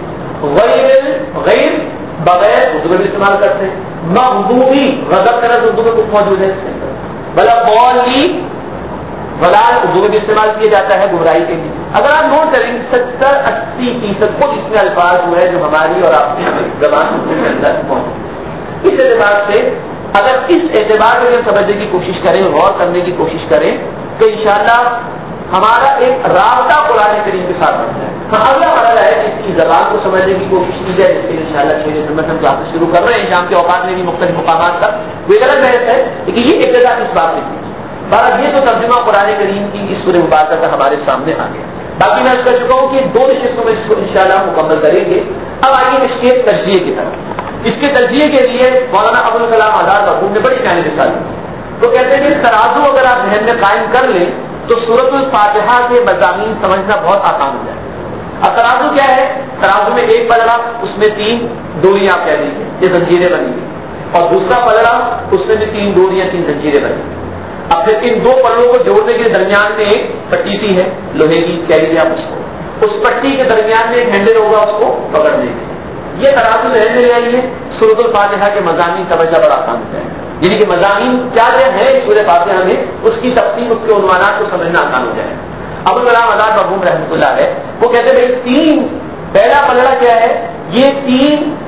غیر بغیر اردو میں بھی استعمال کرتے ہیں. مغضوبی، غضب کا لفظ اردو میں کچھ موجود ہے. بلا ضالین، ضلال اردو میں بھی استعمال کیا جاتا ہے گمراہی کے لیے. اگر آپ نوٹ کریں 70-80% خود اس میں الفاظ ہوئے جو ہماری اور آپ کی زبان کے اندر موجود. اس اعتبار سے اگر اس اعتبار میں سمجھنے کی کوشش کریں، غور کرنے کی کوشش کریں تو انشاءاللہ ہمارا ایک رابطہ قرآن کریم کے ساتھ بنتا ہے. اگلا مرحلہ ہے اس کی زبان کو سمجھنے کی کوشش کی جائے، جس کے لیے انشاءاللہ 6 دسمبر سے ہم کلاسز شروع کر رہے ہیں. شام کے اوقات میں بھی مختلف مقامات تک کوئی غلط بحث ہے، لیکن یہ ابتدا اس بات سے کی. بہرحال یہ تو ترجمہ قرآن کریم کی اس سورہ مبارکہ کا ہمارے سامنے آ گیا. باقی میں کر چکا ہوں کہ 2 نشستوں میں اس کو انشاءاللہ مکمل کریں گے. اب آئیے اس کے تجزیے کی طرف. اس کے تجزیے کے لیے مولانا ابوالکلام آزاد مرحوم نے بڑی پیاری مثال دی. تو کہتے ہیں کہ ترازو اگر آپ ذہن میں قائم کر لیں تو سورۃ الفاتحہ کے مضامین سمجھنا بہت آسان ہو جائے. اب ترازو کیا ہے؟ ترازو میں ایک پلڑا، اس میں 3 ڈوریاں آپ کہہ دیجیے، یہ زنجیریں بنی گئی. اور دوسرا پلڑا، اس میں بھی 3 ڈوریاں، 3 زنجیریں بنی گئی. اب پھر ان 2 پلڑوں کو جوڑنے کے درمیان میں ایک پٹی سی ہے لوہے کی، کہہ لیجیے آپ اس کو. اس پٹی کے درمیان میں ایک ہینڈل ہوگا اس کو پکڑنے کے. یہ ترازو ذہن میں لے آئیے. سورۃ الفاتحہ کے مضامین سمجھنا بڑا آسان ہوتا ہے. یعنی کہ مضامین کیا ہے سورۃ فاتحہ میں، اس کی تفصیل، اس کے عنوانات کو سمجھنا آسان ہو جائے. ابوالکلام آزاد مرحوم رحمۃ اللہ ہے وہ کہتے ہیں 3 پہلا پلڑا کیا ہے؟ یہ 3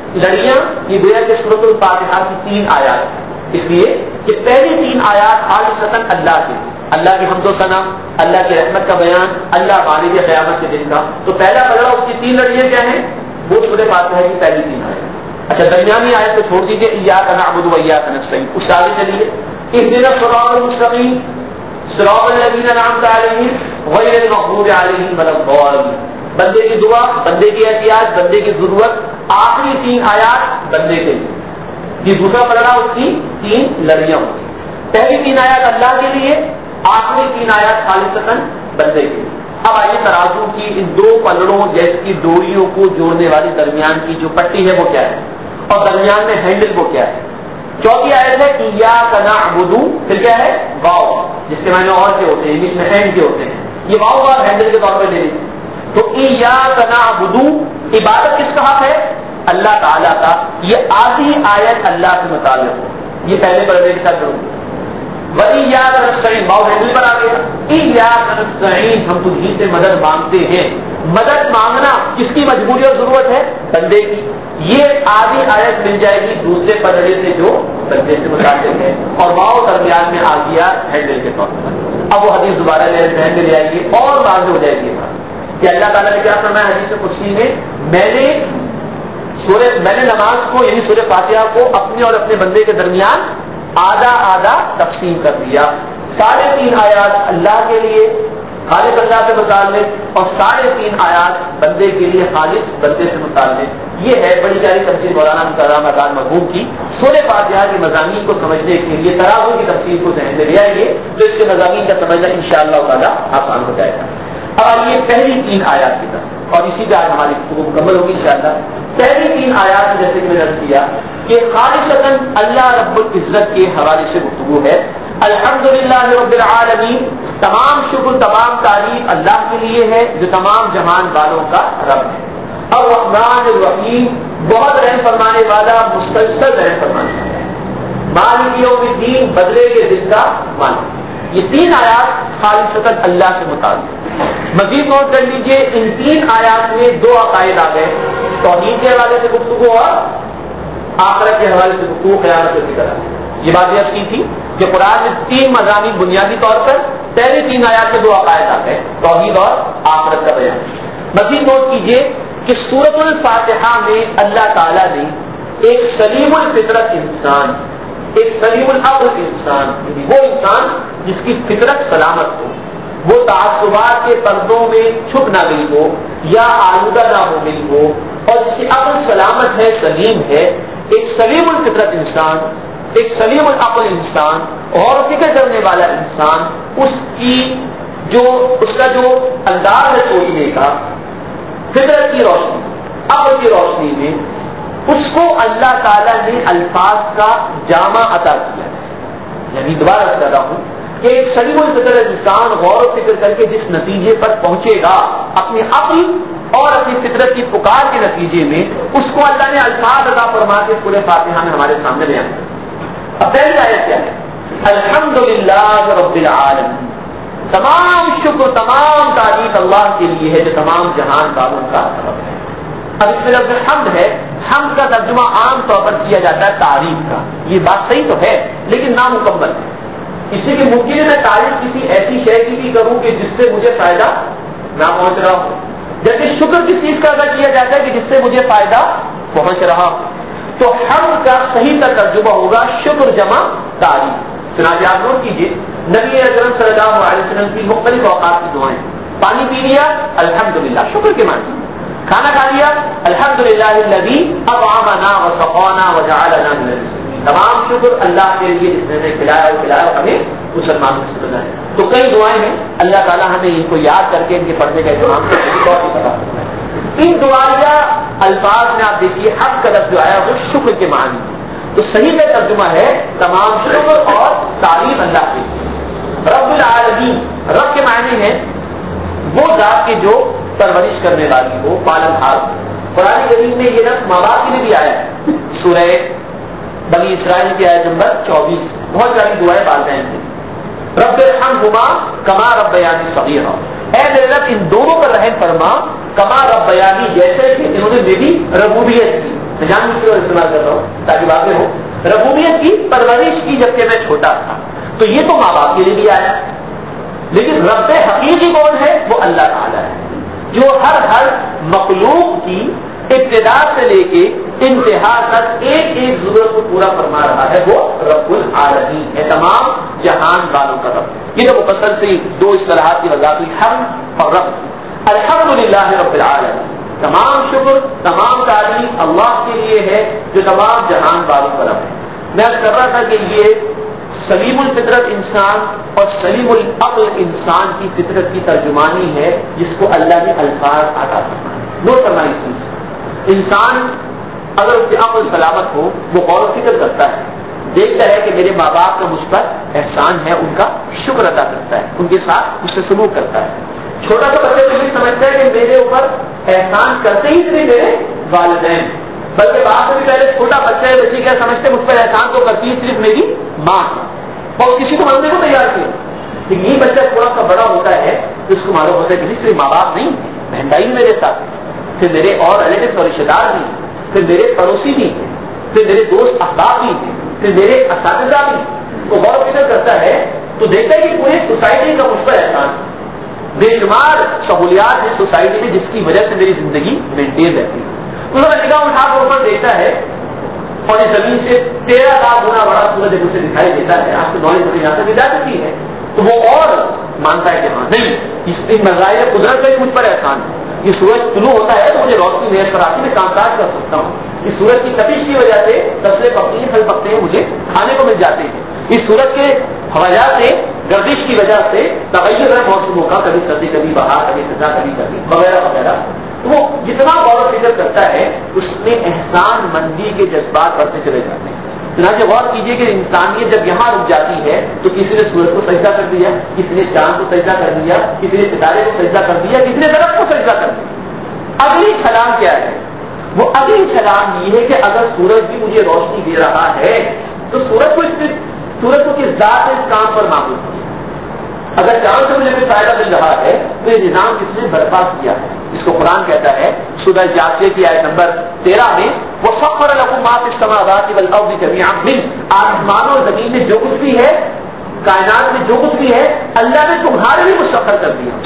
لڑیاں یہ گویا کہ سورۃ الفاتحہ کی 3 آیات ہیں، اس لیے کہ پہلی 3 آیات خالصتاً اللہ کی، اللہ کی حمد و ثنا، اللہ کی رحمت کا بیان، اللہ مالک قیامت کے دن کا. تو پہلا پلڑا اس کی 3 لڑیاں کیا ہیں؟ وہ سورۃ فاتحہ کی پہلی 3 آیات. اچھا درمیانی آیت کو چھوڑ دیجیے، ایاک نعبد و ایاک نستعین، اس سے آگے چلیے. اهدنا الصراط المستقیم صراط الذین انعمت علیہم غیر المغضوب علیہم ولا الضالین. بندے کی دعا، بندے کی احتیاط، بندے کی ضرورت، آخری 3 آیات بندے کے لیے. یہ دوسرا پلڑا اس کی 3 لڑیاں ہوتی ہیں. پہلی 3 آیات اللہ کے لیے، آخری 3 آیات خالصتاً بندے کے لیے. اب آئیے ترازو کی ان 2 پلڑوں جیسے کی ڈوریوں کو جوڑنے والی درمیان کی جو پٹی ہے وہ کیا ہے، اور درمیان میں ہینڈل وہ کیا ہے. چوتھی آیت ہے ایاک نعبد، پھر کیا ہے واو، جس کے معنی اور کے ہوتے ہیں، انگلش میں اینڈ کے ہوتے ہیں. یہ واو کا ہینڈل کے طور پہ لے لیتے. تو ایاک نعبد عبادت کس کا حق ہے؟ اللہ تعالیٰ کا. یہ آدھی آیت اللہ سے متعلق ہو، یہ پہلے پڑھنے کے ساتھ ضرور. وَإِيَّاكَ نَسْتَعِينُ واو ہینڈل پر آ گیا. ایاک نستعین، ہم تجھی سے مدد مانگتے ہیں. مدد مانگنا کس کی مجبوری اور ضرورت ہے؟ بندے کی. یہ آدھی آیت مل جائے گی دوسرے پلڑے سے جو بندے سے متعلق ہے، اور واو درمیان میں آ گیا ہینڈل کے طور پر. اب وہ حدیث دوبارہ ذہن میں لے آئے گی اور واضح ہو جائے گی کہ اللہ تعالیٰ نے کیا فرمایا حدیث قدسی میں، میں نے نماز کو یعنی سورہ فاتحہ کو اپنے اور اپنے بندے کے درمیان آدھا آدھا تقسیم کر دیا. 3.5 آیات اللہ کے لیے خالص اللہ سے متعلق، اور 3.5 آیات بندے کے لیے خالص بندے سے متعلق. یہ ہے بڑی پیاری تفسیر مولانا مکرم اذان مرحوم کی. سورہ فاتحہ کے مضامین کو سمجھنے کے لیے ترازو کی تفسیر کو ذہن میں لے آئیے تو اس کے مضامین کا سمجھنا انشاءاللہ تعالیٰ آسان ہو جائے گا. اب یہ پہلی 3 آیات کی طرف، اور اسی پہ آج ہماری گفتگو مکمل ہوگی انشاءاللہ. پہلی 3 آیات جیسے کہ میں نے عرض کیا کہ خالصتاً اللہ رب العزت کے حوالے سے گفتگو ہے. الحمدللہ رب العالمین، تمام شکر تمام تعریف اللہ کے لیے ہے جو تمام جہان والوں کا رب ہے. الرحمن الرحیم، بہت رحم فرمانے والا، مسلسل رحم فرمانے والا. مالک یوم الدین، بدلے کے دن کا مالک. یہ 3 آیات خالصتاً اللہ سے متعلق. مزید نوٹ کر لیجئے ان 3 آیات میں 2 عقائد آ گئے، توحید کے حوالے سے گفتگو اور آخرت کے حوالے سے گفتگو قیامت کی طرح. یہ بات عرض کی تھی کہ قرآن میں 3 مضامین بنیادی طور پر پہلی 3 آیات میں 2 عقائد آ گئے، توحید اور آخرت کا بیان. مزید نوٹ کیجئے کہ سورۃ الفاتحہ میں اللہ تعالیٰ نے ایک سلیم الفطرت انسان، ایک سلیم العقل انسان، وہ انسان جس کی فطرت سلامت ہو، وہ تعصبات کے پردوں میں چھپ نہ گئی ہو یا آلودہ نہ ہو گئی ہو، اور جس کی عقل سلامت ہے، سلیم ہے، ایک سلیم الفطرت انسان، ایک سلیم العقل انسان، غور و فکر کرنے والا انسان، اس کا جو انداز ہے سوچنے کا، فطرت کی روشنی، عقل کی روشنی میں اس کو اللہ تعالیٰ نے الفاظ کا جامع عطا کیا ہے. یعنی دوبارہ کر رہا ہوں کہ ایک سلیم الفطرت انسان غور و فکر کر کے جس نتیجے پر پہنچے گا اپنی عقل اور اپنی فطرت کی پکار کے نتیجے میں، اس کو اللہ نے الفاظ عطا فرما کے سورہ فاتحہ میں ہمارے سامنے بیان کیا. اب پہلی آیت کیا ہے؟ الحمدللہ رب العالمین، تمام شکر تمام تعریف اللہ کے لیے ہے جو تمام جہان والوں کا رب ہے. اب اس میں لفظ حمد ہے، حمد کا ترجمہ عام طور پر کیا جاتا ہے تعریف کا. یہ بات صحیح تو ہے لیکن نامکمل ہے، اسی کے ممکن ہے میں تعریف کسی ایسی شے کی بھی کروں کہ جس سے مجھے فائدہ نہ پہنچ رہا ہو، جیسے شکر کس چیز کا ادا کیا جاتا ہے کہ جس سے مجھے فائدہ پہنچ رہا ہو. تو حمد کا صحیح ترجمہ ہوگا شکر جمع تعریف. چنانچہ آپ نوٹ کیجیے نبی اکرم صلی اللہ علیہ وسلم کی مختلف اوقات کی دعائیں. پانی پی لیا الحمدللہ، شکر کے معنی. کھانا کھا لیا الحمدللہ الذی اطعمنا وسقانا وجعلنا من المسلمین، تمام شکر اللہ کے لیے جس نے ہمیں کھلایا اور پلایا ہمیں مسلمانوں سے بنایا. تو کئی دعائیں ہیں، اللہ تعالیٰ ہمیں ان کو یاد کر کے ان کے پڑھنے کا اہتمام کرتا ہے. ان دعائیہ الفاظ میں آپ دیکھیے حق کا لفظ جو آیا وہ شکر کے معنی، تو صحیح کا ترجمہ ہے تمام شکر اور تعریف اللہ کے. رب العالمین، رب کے معنی ہے وہ ذات کے جو پرورش کرنے والی ہو، پالن ہار. قرآن کریم میں یہ لفظ ماں باپ کے لیے بھی آیا ہے، سورہ بنی اسرائیل کی آیت نمبر 24. بہت ساری دعائیں والدین ہیں. رب ارحمہما کما ربیانی صغیرا، اے میرے رب ان دونوں پر رحم فرما، کما ربیانی جیسے کہ انہوں نے میری ربوبیت کی، میں جان بوجھ کے استعمال کر رہا ہوں تاکہ باتیں ہو. ربوبیت کی پرورش کی جبکہ میں چھوٹا تھا، تو یہ تو ماں باپ کے لیے بھی آیا، لیکن رب حقیقی کون ہے؟ وہ اللہ تعالیٰ ہے جو ہر مخلوق کی ابتدا سے لے کے انتہا تک ایک ایک ضرورت کو پورا فرما رہا ہے. وہ رب العالمین ہے، تمام جہان والوں کا رب. یہ تو مفصل سے دو اصطلاحات کی وضاحت ہوئی، حمد اور رب. الحمدللہ رب العالمین، تمام شکر تمام تعریف اللہ کے لیے ہے جو تمام جہان والوں کا رب ہے. میں عرض کر رہا تھا کہ یہ سلیم الفطرت انسان اور سلیم العقل انسان کی فطرت کی ترجمانی ہے جس کو اللہ نے الفاظ عطا فرمائے. نوٹ کرنا اس چیز، انسان اگر اس کی عقل سلامت ہو وہ غور و فکر کرتا ہے، دیکھتا ہے کہ میرے ماں باپ کا مجھ پر احسان ہے، ان کا شکر ادا کرتا ہے، ان کے ساتھ مجھ سے سلوک کرتا ہے. چھوٹا سا بچہ تو یہ سمجھتا ہے کہ میرے اوپر احسان کرتے ہی صرف میرے والدین، بلکہ باپ سے بھی پہلے چھوٹا بچہ ہے بچے کیا سمجھتے مجھ پر احسان تو کرتی ہے صرف میری ماں، اور کسی کو ماننے کو تیار کیا. لیکن یہ بچہ تھوڑا سا بڑا ہوتا ہے تو اس کو معلوم ہوتا ہے کہ صرف ماں باپ نہیں، بہن بھائی میرے ساتھ، پھر میرے اور ریلیٹیوز اور رشتے دار بھی، پھر میرے پڑوسی بھی ہیں، پھر میرے دوست احباب بھی ہیں، پھر میرے اساتذہ بھی. وہ غور و فکر کرتا ہے تو دیکھتا ہے کہ پوری سوسائٹی کا مجھ پر احسان، بے شمار سہولیات اس سوسائٹی میں جس کی وجہ سے میری زندگی مینٹین رہتی ہے. اس کا نگاہ اٹھا کر اوپر دیکھتا ہے اور اس زمین سے 13 لاکھ گنا بڑا سورج جب اسے دکھائی دیتا ہے، آپ سے نالج یہاں سے بھی جا سکتی ہے، تو وہ اور مانتا ہے کہ ہاں نہیں، اس مظاہر قدرت کا بھی مجھ پر احسان ہے. یہ سورج طلوع ہوتا ہے تو مجھے روشنی میسر آتی، میں کام کاج کر سکتا ہوں. اس سورج کی تپش کی وجہ سے فصلیں پکتی ہیں، پھل پکتے ہیں، مجھے کھانے کو مل جاتے ہیں. اس سورج کے وجہ سے گردش کی وجہ سے تغیر ہے موسموں کا، کبھی سردی کبھی بہار کبھی خزاں کبھی گرمی وغیرہ وغیرہ. تو وہ جتنا غور و فکر کرتا ہے اس میں احسان مندی کے جذبات بڑھتے چلے جاتے ہیں. چنانچہ غور کیجیے کہ انسانیت جب یہاں رک جاتی ہے تو کسی نے سورج کو سجدہ کر دیا، کسی نے چاند کو سجدہ کر دیا، کسی نے ستارے کو سجدہ کر دیا، کسی نے درخت کو سجدہ کر دیا. اگلی چھلانگ کیا ہے؟ وہ اگلی چھلانگ یہ ہے کہ اگر سورج بھی مجھے روشنی دے رہا ہے تو سورج کو کس ذات اس کام پر معمول ہے. اگر چاند سے مجھے کوئی فائدہ مل رہا ہے تو یہ نظام کس نے برپا کیا ہے؟ اس کو قرآن کہتا ہے سورہ جاثیہ کی آیت نمبر 13 میں، وَسَخَّرَ لَكُم مَّا فِي السَّمَاوَاتِ وَالْأَرْضِ جَمِيعًا مِّنْهُ، آسمان اور زمین میں جو کچھ بھی ہے، کائنات میں جو کچھ بھی ہے، اللہ نے تمہارے لیے مسخر کر دیا.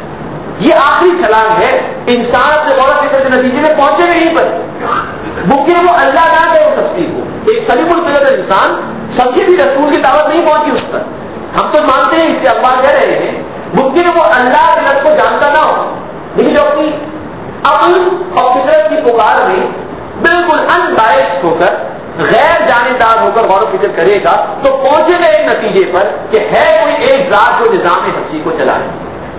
یہ آخری چھلانگ ہے. انسان سے غور و فکر کے نتیجے میں پہنچے گا یہیں پر، ممکن وہ اللہ نہ دے اس تصویر کو. ایک سلیم الفطرت انسان سمجھے بھی رسول کی دعوت نہیں پہنچی اس پر. ہم تو مانتے ہیں اس سے اللہ کہہ رہے ہیں، ممکن وہ اللہ کے لفظ کو جانتا نہ ہو، لیکن جو اپنی عقل اور فطرت کی پکار میں بالکل ان بائس ہو کر غیر جانبدار ہو کر غور و فکر کرے گا تو پہنچے گا ایک نتیجے پر کہ ہے کوئی ایک ذات جو نظام ہستی کو چلائے.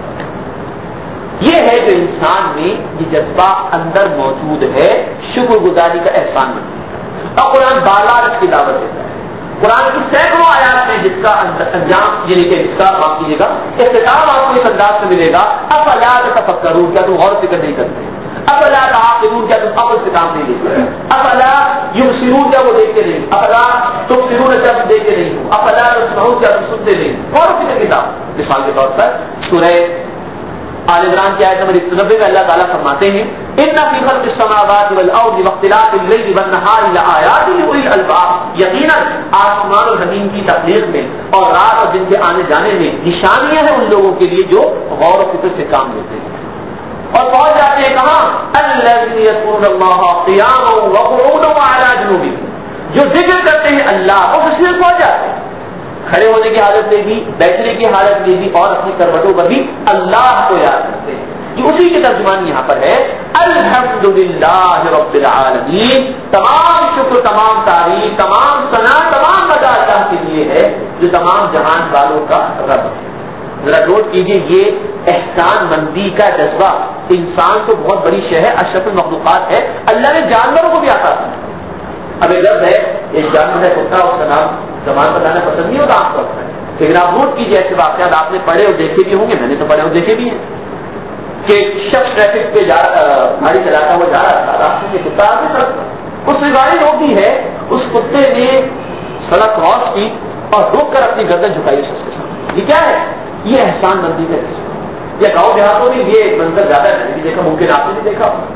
یہ ہے جو انسان میں یہ جذبہ اندر موجود ہے، شکر گزاری کا احسان بنتا ہے. اور قرآن بار بار اس کی دعوت دیتا ہے. قرآن کی سینکڑوں آیات میں جس کا انجام یعنی کہ اس کا معاف کیجیے گا اختتام آپ کو اس انداز سے ملے گا، افلا تفکرون، کیا تم غور و فکر نہیں کرتے؟ افلا تعقلون، کیا تم عقل سے کام نہیں لیتے؟ افلا یبصرون، کیا وہ دیکھتے نہیں؟ افلا تبصرون، کیا تم دیکھتے نہیں ہو؟ افلا تسمعون، کیا تم سنتے نہیں؟ غور و فکر کتاب. مثال کے طور پر سورہ آل عمران کی آیت نمبر 190 میں اللہ تعالیٰ فرماتے ہیں ان فی خلق السماوات والارض واختلاف الليل والنهار لآیات لأولی الالباب، یقیناً آسمان اور زمین کی تخلیق میں اور رات اور دن کے آنے جانے میں نشانیاں ہیں ان لوگوں کے لیے جو غور و فکر سے کام لیتے ہیں. اور پہنچ جاتے ہیں کہاں؟ الذین یذکرون اللہ قیاما وقعودا وعلی جنوبہم، جو ذکر کرتے ہیں اللہ وہ اس میں پہنچ جاتے ہیں، کھڑے ہونے کی حالت میں بھی، بیٹھنے کی حالت میں بھی، اور اپنی کروٹوں پر بھی اللہ کو یاد کرتے ہیں. یہ اسی کی ترجمانی یہاں پر ہے الحمدللہ رب العالمین. تمام شکر، تمام تعریف، تمام ثنا، تمام مدح اللہ کے لیے ہے جو تمام جہان والوں کا رب ہے. ذرا نوٹ کیجیے یہ احسان مندی کا جذبہ انسان کو بہت بڑی شے ہے، اشرف المخلوقات ہے. اللہ نے جانوروں کو بھی عطا کیا. اب ایک لفظ ہے، ایک جانور ہے کتا، اس کا نام زبان بتانا پسند نہیں ہوتا آپ کو، لیکن آپ نوٹ کیجیے ایسے واقعات آپ نے پڑھے اور دیکھے بھی ہوں گے، میں نے تو پڑھے اور دیکھے بھی ہیں کہ شخص ٹریفک پہ گاڑی چلاتا ہوا جا رہا تھا، راستے سے کتا آگے سڑک پر، اس نے گاڑی روکی ہے، اس کتے نے سڑک کراس کی اور روک کر اپنی گردن جھکائی اس کے سامنے. یہ کیا ہے؟ یہ احسان مندی کا حصہ. یا گاؤں دیہاتوں میں یہ منظر زیادہ نہیں دیکھا، ممکن آپ نے بھی دیکھا.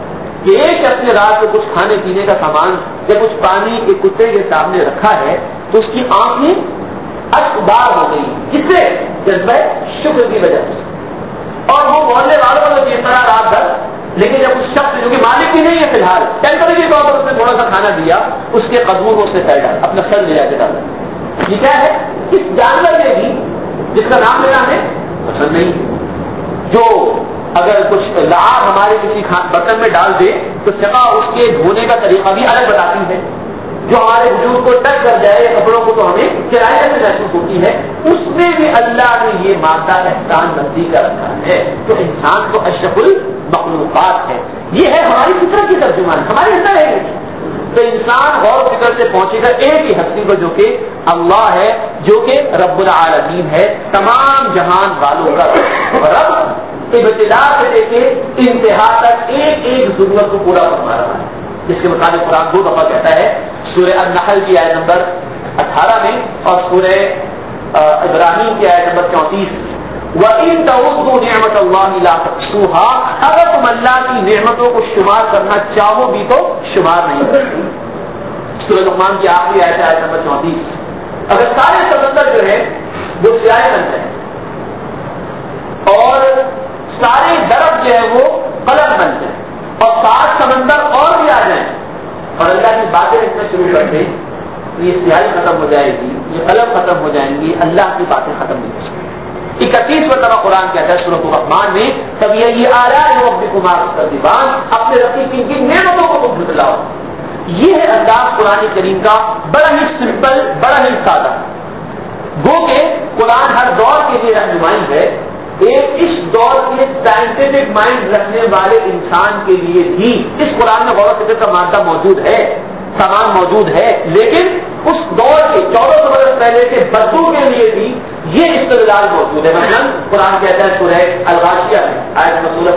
کہ ایک اپنے رات کو کچھ کھانے پینے کا سامان یا کچھ پانی ایک کتے کے سامنے رکھا ہے تو اس کی آنکھیں اشکبار ہو گئی، کس سے؟ جذبہ شکر کی وجہ سے. اور وہ محلے والوں نے جس طرح رات بھر، لیکن جب اس شخص جو کہ مالک بھی نہیں ہے فی الحال ٹیمپرری طور پر اس نے تھوڑا سا کھانا دیا، اس کے قدموں کو اس نے پھیلا، اپنا سر لے جا کے ڈالا. یہ کیا ہے؟ اس جانور نے بھی جس کا نام لینا ہے پسند نہیں، جو اگر کچھ لعاب ہمارے کسی برتن میں ڈال دے تو جگہ اس کے دھونے کا طریقہ بھی الگ بتاتی ہے. جو ہمارے وجود کو ٹچ کر جائے کپڑوں کو تو ہمیں کرایہ سے محسوس ہوتی ہے، اس میں بھی اللہ نے یہ مادہ احسان بندی کا رکھا ہے. تو انسان تو اشرف المخلوقات ہے، یہ ہے ہماری فطرت کی ترجمان، ہمارے اندر ہے. تو انسان غور و فکر سے پہنچے گا ایک ہی ہستی کو جو کہ اللہ ہے، جو کہ رب العالمین ہے، تمام جہان والوں کا رب، ابتدا سے لے کے انتہا تک ایک ایک ضرورت کو پورا فرما رہا ہے. جس کے مطابق قرآن 2 دفعہ کہتا ہے، سورہ النحل کی آیت نمبر 18 میں اور سورہ ابراہیم کی آیت نمبر 34، وَإِن تَعُدُّوا نِعْمَتَ اللَّهِ لَا تُحْصُوهَا، اگر تم اللہ کی نعمتوں کو شمار کرنا چاہو بھی تو شمار نہیں کرتے. سورہ لقمان کی آخری آیت نمبر 34، اگر سارے سمندر جو ہے وہ سیاہ بن جائیں اور سارے درخت جو ہے وہ قلم بن جائیں اور 7 سمندر اور بھی آ جائیں اور اللہ کی باتیں لکھنا شروع کر دیں تو یہ سیاہی ختم ہو جائے گی، یہ قلم ختم ہو جائیں گی، اللہ کی باتیں ختم نہیں ہو سکتی. 31 مرتبہ قرآن کہتا ہے سورۃ الرحمان میں، تب یہ آراء ربکما تکذبان، اپنے رب کی نعمتوں کو تم جھٹلاؤ. یہ ہے انداز قرآن کریم کا، بڑا ہی سمپل، بڑا ہی سادہ. گو کہ قرآن ہر دور کے لیے رہنمائی ہے. ایک اس دور کے سائنٹیفک مائنڈ رکھنے والے انسان کے لیے بھی اس قرآن میں غور و فکر کا مادہ موجود ہے، سامان موجود ہے، لیکن اس دور کے 1400 برس پہلے کے بدو کے لیے بھی یہ استدلال موجود ہے. مثلا قرآن کہتا ہے سورہ الغاشیہ میں آیت سورہ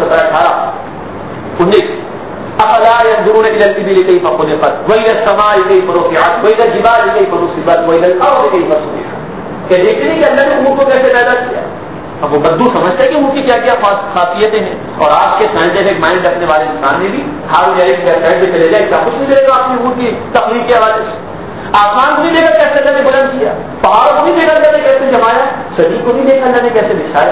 17، 18، 19، افلا ينظرون الى الابل كيف خلقت والى السماء كيف رفعت والى الجبال كيف نصبت والى الارض كيف سطحت. کہ دیکھتے نہیں کہ اللہ نے اونٹ کو کیسے پیدا کیا. اب وہ بدو سمجھتے ہیں کہ ان کی کیا کیا خاصیتیں ہیں، اور آج کے سائنٹیفک مائنڈ رکھنے والے انسان نے بھی ہارون ایک ویب سائٹ پہ چلے جائے، کیا کچھ نہیں ملے گا آپ کی اونٹ کی تخلیق کے حوالے سے. آسمان کو نہیں دیکھا کیسے اللہ نے بلند کیا، پہاڑوں کو نہیں دیکھا اللہ نے کیسے جمایا، صدی کو نہیں دیکھا اللہ نے کیسے بچھایا.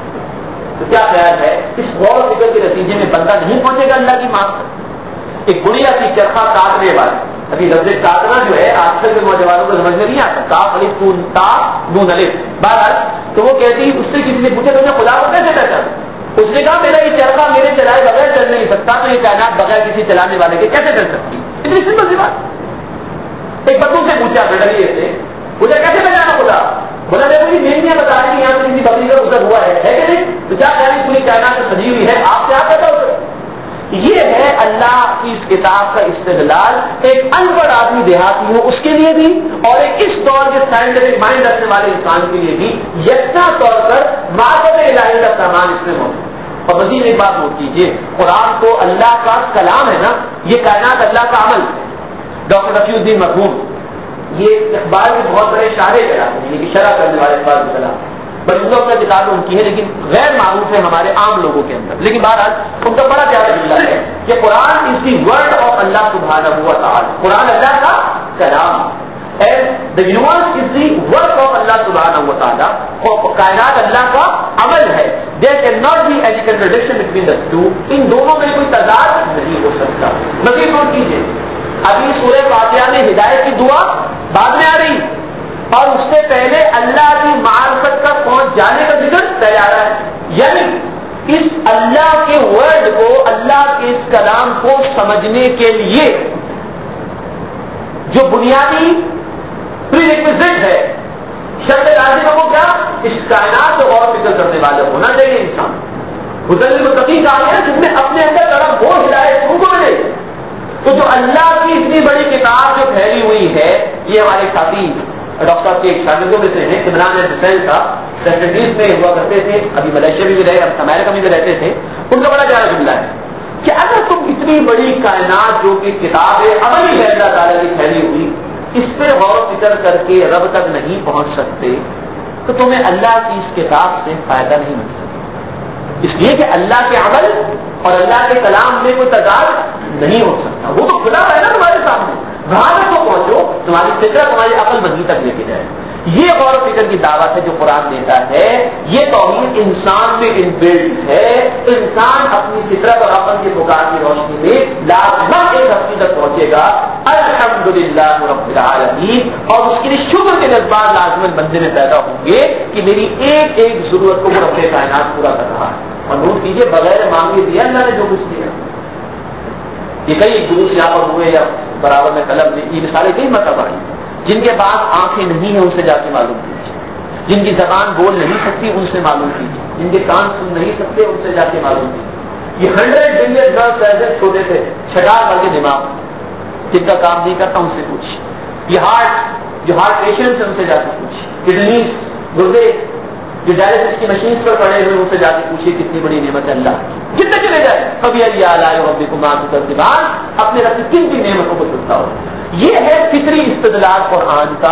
تو کیا خیال ہے اس غور و فکر کے نتیجے میں بندہ نہیں پہنچے گا اللہ کی مانگ تک. ایک بڑھیا سی چرخا کاٹنے والی، ابھی لفظ کاٹنا جو ہے آج کل کے نوجوانوں کو سمجھ میں نہیں آتا، کاف الف نون تا نون الف بہرحال. تو وہ کہتی اس سے کسی نے پوچھا تو نے خدا کو کیسے پہچانا؟ اس نے کہا میرا یہ چرخا میرے چلائے بغیر چل نہیں سکتا، تو یہ کائنات بغیر کسی چلانے والے کے کیسے چل سکتی؟ اتنی سمپل سی بات. ایک بندوں سے پوچھا بیٹھے سے پوچھا کیسے پہچانا خدا؟ بولا میرے کو میری بتا رہی کہ یہاں سے کسی بکری کا گزر ہوا ہے کہ نہیں؟ تو کیا کہہ رہی پوری کائنات سے سجی ہوئی ہے، آپ سے آپ پتا ہو. یہ ہے اللہ کی اس کتاب کا استدلال. ایک ان پڑھ آدمی دیہاتی ہو اس کے لیے بھی اور ایک اس دور کے سائنٹیفک مائنڈ رکھنے والے انسان کے لیے بھی یکساں طور پر معرفت الہی کا سامان اس میں موجود. اور مزید ایک بات نوٹ کیجیے، قرآن تو اللہ کا کلام ہے نا، یہ کائنات اللہ کا عمل. ڈاکٹر رفیع الدین مرحوم یہ اخبار کے بہت بڑے شارح کہلاتے ہیں، یہ شرح کرنے والے اخبار کے خلاف بلکہ اپنا کتاب ان کی ہے لیکن غیر معروف ہے ہمارے عام لوگوں کے اندر. لیکن بہرحال ان کا بڑا پیارا جملہ ہے کہ قرآن از دی ورڈ آف اللہ سبحانہ و تعالی. قرآن اللہ کا کلام and the universe is the work of اللہ سبحانہ و تعالی. اور کائنات اللہ کا عمل ہے. There can not be any contradiction between the two. ان دونوں میں کوئی تضاد نہیں ہو سکتا. مزید نوٹ کیجیے، ابھی سورہ فاتحہ میں ہدایت کی دعا بعد میں آ رہی اور اس سے پہلے اللہ کی معرفت کا پہنچ جانے کا ذکر تیار ہے. یعنی اس اللہ کے ورڈ کو، اللہ کے اس کلام کو سمجھنے کے لیے جو بنیادی پریریکویزٹ ہے، شرط لازمہ کو کیا؟ اس کائنات کو غور فکر کرنے والا ہونا چاہیے انسان. حضرت المتقین کہا ہے جس میں اپنے اندر طرف وہ ہدایت ان کو ملے. تو جو اللہ کی اتنی بڑی کتاب جو پھیلی ہوئی ہے، یہ ہمارے ساتھی ڈاکٹر کے شاگردوں میں سے ہیں. عمران حسین صاحب ویسٹ انڈیز میں ہوا کرتے تھے، ابھی ملیشیا میں بھی رہے، اب امریکہ میں بھی رہتے تھے. ان کا بڑا پیارا جملہ ہے کہ اگر تم اتنی بڑی کائنات جو کہ کتاب عملی ہے اللہ تعالیٰ کی پھیلی ہوئی، اس پہ غور و فکر کر کے رب تک نہیں پہنچ سکتے تو تمہیں اللہ کی اس کتاب سے فائدہ نہیں مل سکتا. اس لیے کہ اللہ کے عمل اور اللہ کے کلام میں کوئی تضاد نہیں ہو سکتا. وہ تو کھلا ہے نا تمہارے سامنے, وہاں تک تو پہنچو, تمہاری فطرت تمہاری عقل بندی تک لے کے جائے. یہ غور و فکر کی دعوت ہے جو قرآن دیتا ہے. یہ توحید انسان میں انبلڈ ہے. انسان اپنی فطرت اور عقل کے پکار کی روشنی میں لازمن ایک حقیقت تک پہنچے گا, الحمدللہ رب العالمین, اور اس کے لیے شکر کے جذبات لازمن بندے میں پیدا ہوں گے کہ میری ایک ایک ضرورت کو وہ رب کائنات پورا کر رہا ہے. اور نوٹ کیجیے, بغیر مانگے دیا اللہ نے جو کچھ دیا. یہ کئی دروس یہاں پر ہوئے یا برابر میں قلم میں, یہ مثالیں کئی مرتبہ آئی. جن کے پاس آنکھیں نہیں ہیں ان سے جا کے معلوم کیجیے, جن کی زبان بول نہیں سکتی ان سے معلوم کیجیے, جن کے کان سن نہیں سکتے ان سے جا کے معلوم کیجیے. یہ 100 بلین برس ایسے چھوٹے تھے چھٹا کر کے دماغ, جن کا کام نہیں کرتا ان سے پوچھیے. یہ ہارٹ جو ہارٹ پیشنٹس ہیں ان سے جا کے پوچھیے. کڈنیز, گردے جو ڈائلسس کی مشین پر پڑے ہوئے ان سے جا کے پوچھیے کتنی بڑی نعمت اللہ کی. جتنے چلے جائے کبھی اپنے رب کی کن کی نعمتوں کو چھوٹتا ہو. یہ ہے فطری استدلال قرآن کا,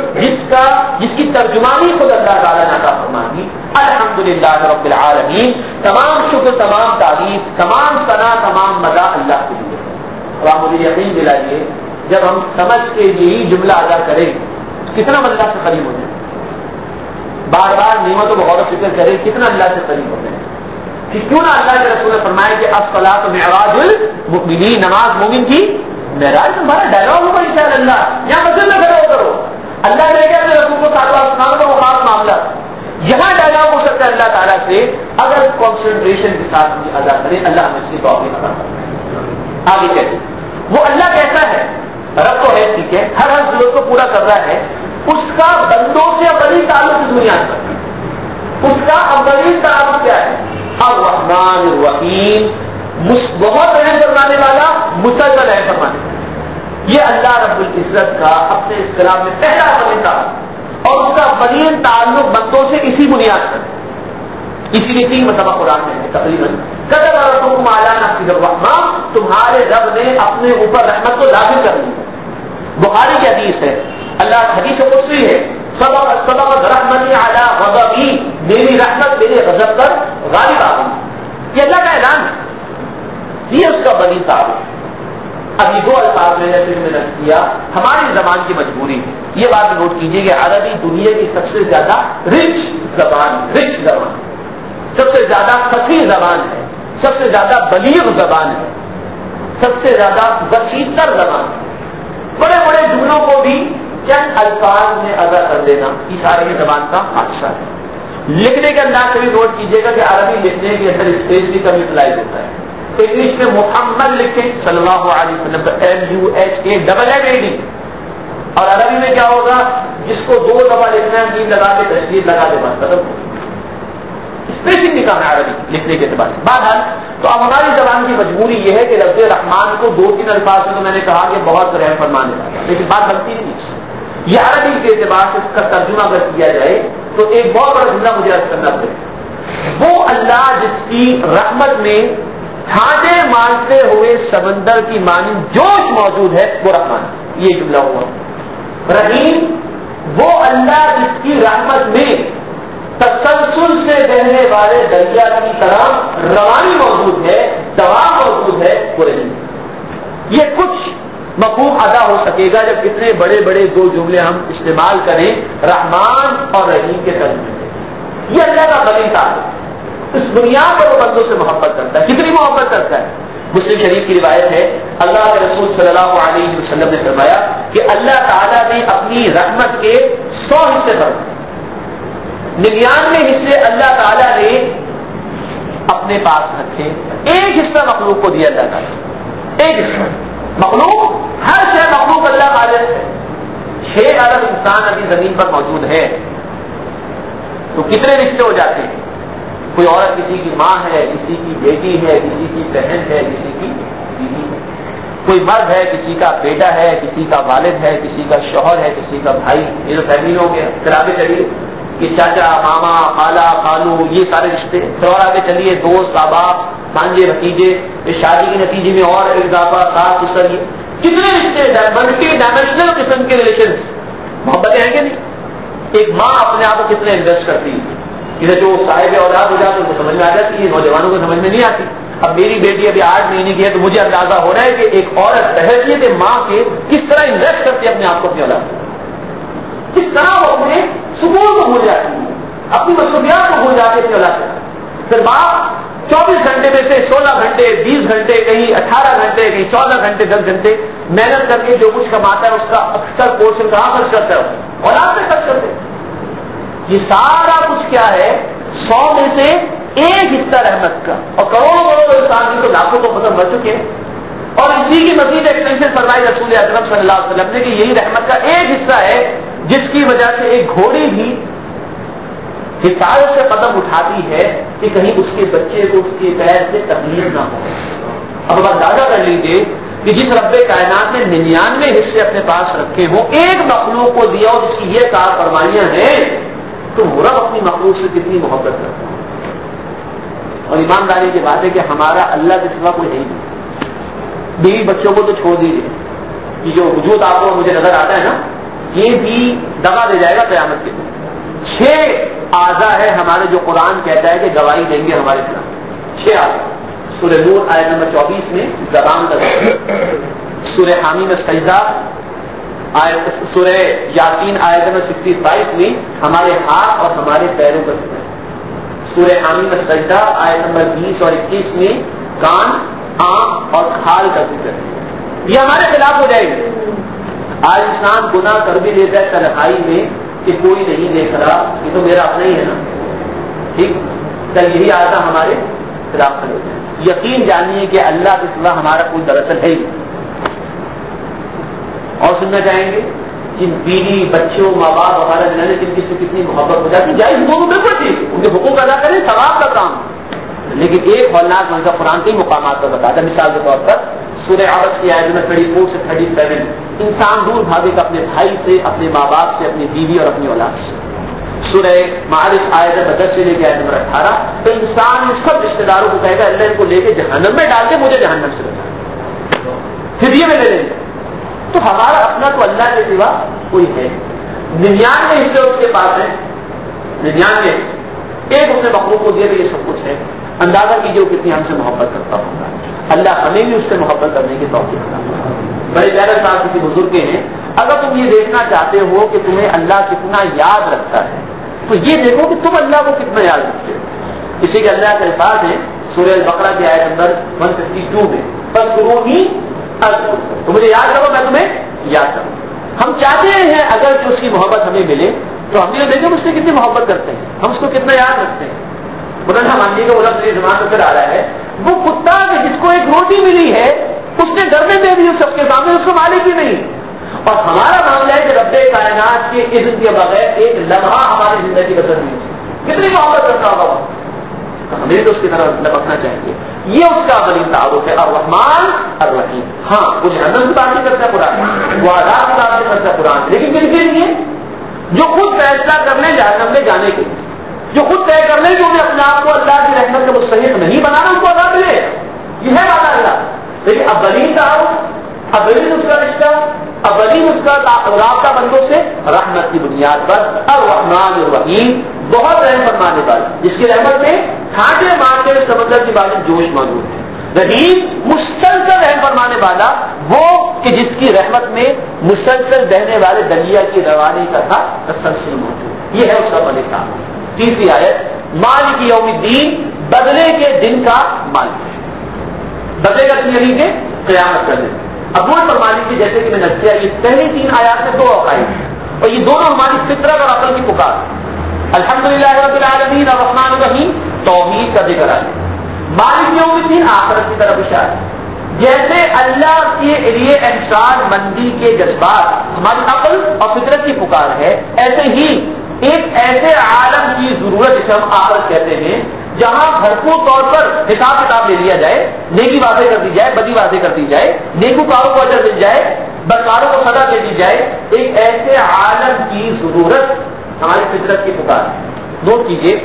جس کی ترجمانی خود اللہ تعالیٰ نے عطا فرمائی. الحمدللہ رب العالمین, تمام شکر, تمام تعریف, تمام ثنا, تمام مدح اللہ کے لیے. اور آپ مجھے یقین دلائیے, جب ہم سمجھ کے یہی جملہ ادا کریں تو کتنا اللہ سے قریب ہوتے ہیں. بار بار نعمتوں کو غور و فکر کریں, کتنا اللہ سے قریب ہوتے ہیں. کہ کیوں نہ اللہ کے رسول نے فرمایا کہ الصلاۃ معراج المؤمنین, نماز مومن کی معراج. تمہارا ڈائلاگ ہوگا ان شاء اللہ, یہاں مسجد میں کھڑے ہو کرو. اللہ نے کہا اپنے رسول کو ساتھ وہ خاص معاملہ. یہاں ڈائلاگ ہو سکتا ہے اللہ تعالیٰ سے اگر کانسنٹریشن کے ساتھ بھی ادا کریں. اللہ ہمیں اس کی توفیق عطا فرمائے. آگے کہتے وہ اللہ کہتا ہے, رب تو ہے ٹھیک ہے, ہر ضرورت کو پورا کر رہا ہے. اس کا بندوں سے اولی تعلق اس دنیا پر, اس کا اولی تعلق کیا ہے؟ الرحمن الرحیم, بہت رحم فرمانے والا, مسلسل رحم فرمانے والا. یہ اللہ رب العزت کا اپنے اس کلام میں پہلا اولین تعلق, اور اس کا اولین تعلق بندوں سے اسی بنیاد پر. اسی لیے 3 مرتبہ قرآن میں ہے تقریباً, قدر ربکم علی نفسہ الرحمہ, تمہارے رب نے اپنے اوپر رحمت کو لازم کر لی. بخاری کی حدیث ہے, اللہ حدیث قدسی ہے, سبقت رحمتی علی غضبی, میری رحمت میرے غضب پر غالب آ گئی. یہ اللہ کا اعلان ہے, یہ اس کا بنی تعلق. اب یہ 2 الفاظ میں جیسے میں نے کیا, ہماری زبان کی مجبوری ہے. یہ بات نوٹ کیجیے کہ عربی دنیا کی سب سے زیادہ رچ زبان, سب سے زیادہ فصیح زبان ہے, سب سے زیادہ بلیغ زبان ہے, سب سے زیادہ وسیع تر زبان ہے. بڑے بڑے جملوں کو بھی چند الفاظ میں ادا کر دینا اس عربی زبان کا حادثہ ہے. لکھنے کے انداز سے بھی نوٹ کیجیے گا کہ عربی لکھنے کے اندر اسپیس بھی کم یوٹیلائز ہوتا ہے. انگلش میں محمد لکھیں صلی اللہ علیہ وسلم, MUHAMMAD, اور عربی میں کیا ہوگا, جس کو 2 دفعہ لکھنا ہے 3 لگا کے تشدید لگا کے بات ختم. اسپیسنگ بھی کام ہے عربی لکھنے کے اعتبار سے. بہرحال تو اب ہماری زبان کی مجبوری یہ ہے کہ لفظ رحمان کو 2-3 الفاظ سے, تو میں نے کہا کہ بہت رحم فرمانے والا, لیکن بات بنتی نہیں. یہ عربی کے اعتبار سے اس کا ترجمہ اگر کیا جائے تو ایک بہت بڑا جملہ مجھے عرض کرنا پڑے. وہ اللہ جس کی رحمت میں چھانٹے مارتے ہوئے سمندر کی مانند جوش موجود ہے, وہ رحمان. یہ جملہ ہوا. رحیم وہ اللہ جس کی رحمت میں تسلسل سے بہنے والے دریا کی طرح روانی موجود ہے, دوا موجود ہے, وہ رحیم. یہ کچھ مفہوم ادا ہو سکے گا جب کتنے بڑے بڑے 2 جملے ہم استعمال کریں رحمان اور رحیم کے ترجمے سے. یہ اللہ کا بنی تعلق, اس بنیاد پر وہ بندوں سے محبت کرتا ہے. کتنی محبت کرتا ہے؟ مسلم شریف کی روایت ہے, اللہ کے رسول صلی اللہ علیہ وسلم نے فرمایا کہ اللہ تعالیٰ نے اپنی رحمت کے 100 حصے پر 99 حصے اللہ تعالیٰ نے اپنے پاس رکھے, ایک حصہ مخلوق کو دیا. اللہ تعالیٰ ایک حصہ مخلوق, ہر شے مخلوق اللہ خالق ہے. 6 ارب انسان ابھی زمین پر موجود ہے, تو کتنے رشتے ہو جاتے ہیں؟ کوئی عورت کسی کی ماں ہے, کسی کی بیٹی ہے, کسی کی بہن ہے, کسی کی بیوی ہے. کوئی مرد ہے, کسی کا بیٹا ہے, کسی کا والد ہے, کسی کا شوہر ہے, کسی کا بھائی. یہ جو فیملی ہو گیا, پھر آگے چلیے کہ چاچا, ماما, خالہ, خالو, یہ سارے رشتے. پھر اور آگے چلیے دوست, احباب, بھانجے, بھتیجے. شادی کے نتیجے میں اور اضافہ, ساتھ سسر, یہ کتنے رشتے, ملٹی ڈائمینشنل قسم کے ریلیشن. محبتیں ہیں کہ نہیں؟ ایک ماں اپنے آپ کو کتنے انویسٹ کرتی ہے, جو صاحب اولاد ہو جاتے ان کو سمجھ میں آ جاتی ہے, نوجوانوں کو سمجھ میں نہیں آتی. اب میری بیٹی ابھی 8 مہینے کی ہے تو مجھے اندازہ ہو رہا ہے کہ ایک عورت بحیثیت ماں کے کس طرح انویسٹ کرتی ہے اپنے آپ کو اپنی اولاد میں، کس طرح وہ اپنے سکون کو بھول جاتی ہے، اپنی مصروفیات کو بھول جاتی ہے اپنی اولاد سے. پھر ماں 24 گھنٹے میں سے 16 گھنٹے 20 گھنٹے کہیں 18 گھنٹے کہیں 14 گھنٹے 10 گھنٹے محنت کر کے جو کچھ کماتا ہے اس کا اکثر پورشن کہاں خرچ کرتا ہے، اولاد سے خرچ کرتے. یہ سارا کچھ کیا ہے؟ 100 میں سے ایک حصہ رحمت کا، اور کروڑوں انسان جن کو لاکھوں کو ختم بڑھ چکے ہیں. اور اسی کی مزید ایکسٹینشن فرمائی رسول اکرم صلی اللہ علیہ وسلم نے کہ یہی رحمت کا ایک حصہ ہے جس کی وجہ سے ایک گھوڑی بھی حفاظت سے قدم اٹھاتی ہے کہ کہیں اس کے بچے کو اس کے پیر سے تکلیف نہ ہو. اب اندازہ کر لیجیے کہ جس رب کائنات نے 99 حصے اپنے پاس رکھے ہوں، ایک مخلوق کو دیا اور جس کی یہ کار فرمانیاں ہیں، تو رب اپنی مخلوق سے کتنی محبت کرتا ہے. اور ایمانداری کی بات ہے کہ ہمارا اللہ کے سوا کوئی ہے ہی نہیں. بیوی بچوں کو تو چھوڑ دیجیے، یہ جو وجود آپ کو مجھے نظر آتا ہے نا، یہ بھی دغا دے جائے گا قیامت کے دن. 6 اعضاء ہے ہمارے جو قرآن کہتا ہے کہ گواہی دیں گے ہمارے خلاف. 6 اعضاء. سورہ نور آیت نمبر 24 میں زبان کا ذکر، سورہ حامی میں سجدہ، سورہ یاسین آیت نمبر 65 میں ہمارے ہاتھ اور ہمارے پیروں کا ذکر، سورہ حامی میں سجدہ آیت نمبر 20 اور 21 میں کان، آنکھ اور کھال کا ذکر ہے. یہ ہمارے خلاف ہو جائے گی. آج انسان گناہ کر بھی لیتا ہے تنہائی میں کہ کوئی نہیں دیکھ رہا، یہ تو میرا اپنا ہی ہے نا. ٹھیک، کل یہی آتا ہمارے خلاف کھڑے ہوتے ہیں. یقین جانیے کہ اللہ کے سوا ہمارا کوئی دراصل ہے ہی. اور سننا چاہیں گے جن بیوی بچوں ماں باپ وغیرہ جنہوں نے سے کتنی محبت ہو جاتی جائے ان کو بالکل ٹھیک، ان کے حقوق ادا کریں، ثواب کا کام. لیکن ایک ہولناک منظر قرآن کے مقامات پر بتاتا ہے. مثال کے طور پر سورہ عبس کی آیت نمبر 34 سے 37 انسان دور بھاگے گا اپنے بھائی سے، اپنے ماں باپ سے، اپنی بیوی اور اپنی اولاد سے. سورہ معارج آیت نمبر 10 سے لے کے آیت نمبر 18 تو انسان ان سب رشتے داروں کو کہے گا اللہ ان کو لے کے جہنم میں ڈال کے مجھے جہنم سے بچا، فدیے میں لے لیں گے. تو ہمارا اپنا تو اللہ کے سوا کوئی ہے. 99 حصے اس کے پاس ہیں، 99 ایک اس نے مخلوق کو دیا تو یہ سب کچھ ہے. اندازہ کیجیے وہ کتنی ہم سے محبت کرتا ہوگا. اللہ ہمیں بھی اس سے محبت کرنے کی توفیق عطا فرمائے. بڑے پیارے صاحب کسی بزرگ کے ہیں، اگر تم یہ دیکھنا چاہتے ہو کہ تمہیں اللہ کتنا یاد رکھتا ہے تو یہ دیکھو کہ تم اللہ کو کتنا یاد رکھتے ہو. اسی کے اللہ کے الفاظ ہیں سورہ البقرہ کی آیت نمبر 152 میں، فاذکرونی اذکرکم، تو مجھے یاد کرو میں تمہیں یاد کروں. ہم چاہتے ہیں اگر کہ اس کی محبت ہمیں ملے تو ہم یہ دیکھیں اس سے کتنی محبت کرتے ہیں، ہم اس کو کتنا یاد رکھتے ہیں. مولانا مانڈی کا لفظ زبان میں پھر آ رہا ہے، وہ کتا جس کو ایک روٹی ملی ہے اس نے گھر میں دے دی سب کے سامنے، اس کو مالک ہی نہیں. اور ہمارا معاملہ ہے کہ رب کائنات کے اذن کے بغیر ایک لمحہ ہماری زندگی بسر نہیں ہوتی. کتنی محبت کرتا ہوگا تو ہمیں تو اس کی طرح لپکنا چاہیے. یہ اس کا عملی تعارف ہے، الرحمن الرحیم. ہاں وہ جہنم کی بات نہیں کرتا قرآن، وہ عذاب کی بات نہیں کرتا قرآن، لیکن کن کے لیے؟ جو خود فیصلہ کر لیں جہنم میں جانے کے لیے، جو خود طے کر لیں کہ انہیں اپنے آپ کو اللہ کی رحمت کا مستحق نہیں بنانا، اس کو عذاب ملے. یہ ہے بات اللہ. لیکن اولین تعارف، اولین اس کا رشتہ، اولین اس کا رابطہ بندوں سے رحمت کی بنیاد پر الرحمن الرحیم، بہت رحم فرمانے والا، جس کی رحمت میں کھانٹے مارتے سمندر کی باتیں جوش موجود ہے. رحیم مسلسل رحم فرمانے والا، وہ کہ جس کی رحمت میں مسلسل بہنے والے دریا کی روانی کا تھا تسلسل موجود. یہ ہے اس کا ملک کا. تیسری آیت، مالک یوم الدین، بدلے کے دن کا مالک ہے. بدلے کا دن یعنی کہ قیامت کا دن. اب وہ فرمانے کی جیسے کہ میں نے کیا، یہ پہلی 3 آیات میں 2 عقائد ہیں اور یہ دونوں ہماری فطرت اور عقل کی پکار. الحمدللہ رب العالمین الرحمن الرحیم، توحید کا ذکر ہے. مالک یوم الدین، آخرت کی طرف اشارہ. جیسے اللہ کے لیے انسان مندی کے جذبات ہماری عقل اور فطرت کی پکار ہے، ایسے ہی ایک ایسے عالم کی ضرورت جسے ہم آخرت کہتے ہیں جہاں بھرپور طور پر حساب کتاب لے لیا جائے، نیکی واضح کر دی جائے، بدی واضح کر دی جائے، نیکوکاروں کو اجر مل جائے، بدکاروں کو سزا دے دی جائے. ایک ایسے عالم کی ضرورت ہماری فطرت کی پکار ہے. 2 چیزیں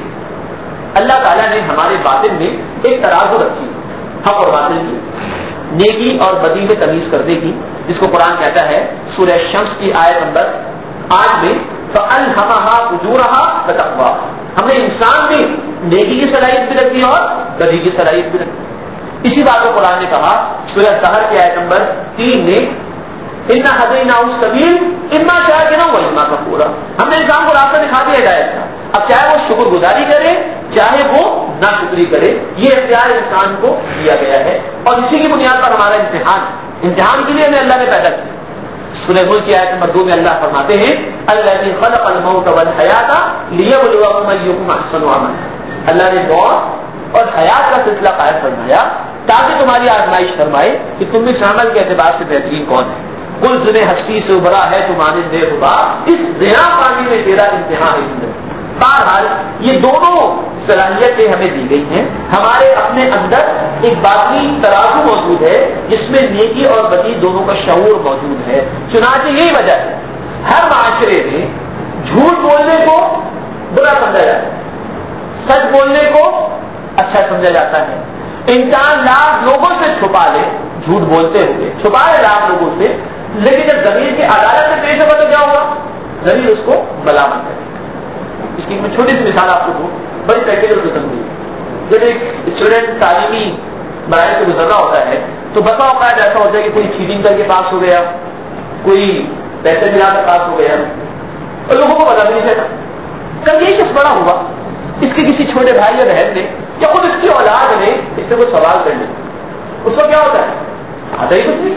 اللہ تعالیٰ نے ہمارے باطن میں ایک ترازو رکھی، حق اور باطل کی، نیکی اور بدی میں تمیز کرنے کی، جس کو قرآن کہتا ہے سورہ شمس کی آیت نمبر 8 میں، فَأَلْهَمَهَا فُجُورَهَا وَتَقْوَاهَا. ہم نے انسان میں نیکی کی صلاحیت بھی رکھی اور بدی کی صلاحیت بھی رکھی. اسی بات کو قرآن نے کہا سورہ سحر کی آیت نمبر 3 میں انا ہدیناہ السبیل اما شاکرا و اما کفورا، ہم نے انسان کو راستہ دکھا دیا ہدایت کا، اب چاہے وہ شکر گزاری کرے چاہے وہ ناشکری کرے، یہ اختیار انسان کو دیا گیا ہے اور اسی کی بنیاد پر ہمارا امتحان کے لیے ہمیں اللہ نے پیدا کیا۔ سورہ ملک کی آیت نمبر 2 میں اللہ فرماتے ہیں الذی خلق الموت والحیات لیبلوکم ایکم احسن عملا، اللہ نے موت اور حیات کا سلسلہ قائم فرمایا تاکہ تمہاری آزمائش فرمائے کہ تم اس عمل کے اعتبار سے بہترین کون ہے۔ کل زنے ہستی سے ابھرا ہے تمہارے دے خدا، اس زنا پانی میں تیرا امتحان ہے۔ بہرحال یہ دونوں صلاحیتیں ہمیں دی گئی ہیں، ہمارے اپنے اندر ایک باطنی ترازو موجود ہے جس میں نیکی اور بدی دونوں کا شعور موجود ہے۔ چنانچہ یہی وجہ ہے ہر معاشرے میں جھوٹ بولنے کو برا سمجھا جاتا ہے، سچ بولنے کو اچھا سمجھا جاتا ہے۔ انسان لاکھ لوگوں سے چھپا لے، جھوٹ بولتے ہوئے چھپا لے لاکھ لوگوں سے، لیکن جب ضمیر کی عدالت میں پیش ہوگا تو کیا ہوگا؟ ضمیر اس کو ملامت کرے گا۔ اس کی میں چھوٹی سی مثال آپ کو دوں، بڑی پریکٹیکل قسم کی۔ جب ایک اسٹوڈنٹ تعلیمی مراحل سے گزرنا ہوتا ہے تو بسا اوقات ایسا ہوتا ہے کہ کوئی چیٹنگ کر کے پاس ہو گیا، کوئی پیسے ملا کر پاس ہو گیا اور لوگوں کو پتا بھی نہیں چلتا۔ جب یہ شخص بڑا ہوا، اس کے کسی چھوٹے بھائی یا بہن نے یا خود اس کی اولاد نے اس سے کوئی سوال کر لیا، اس کو کیا ہوتا ہے؟ آتا ہی کچھ نہیں،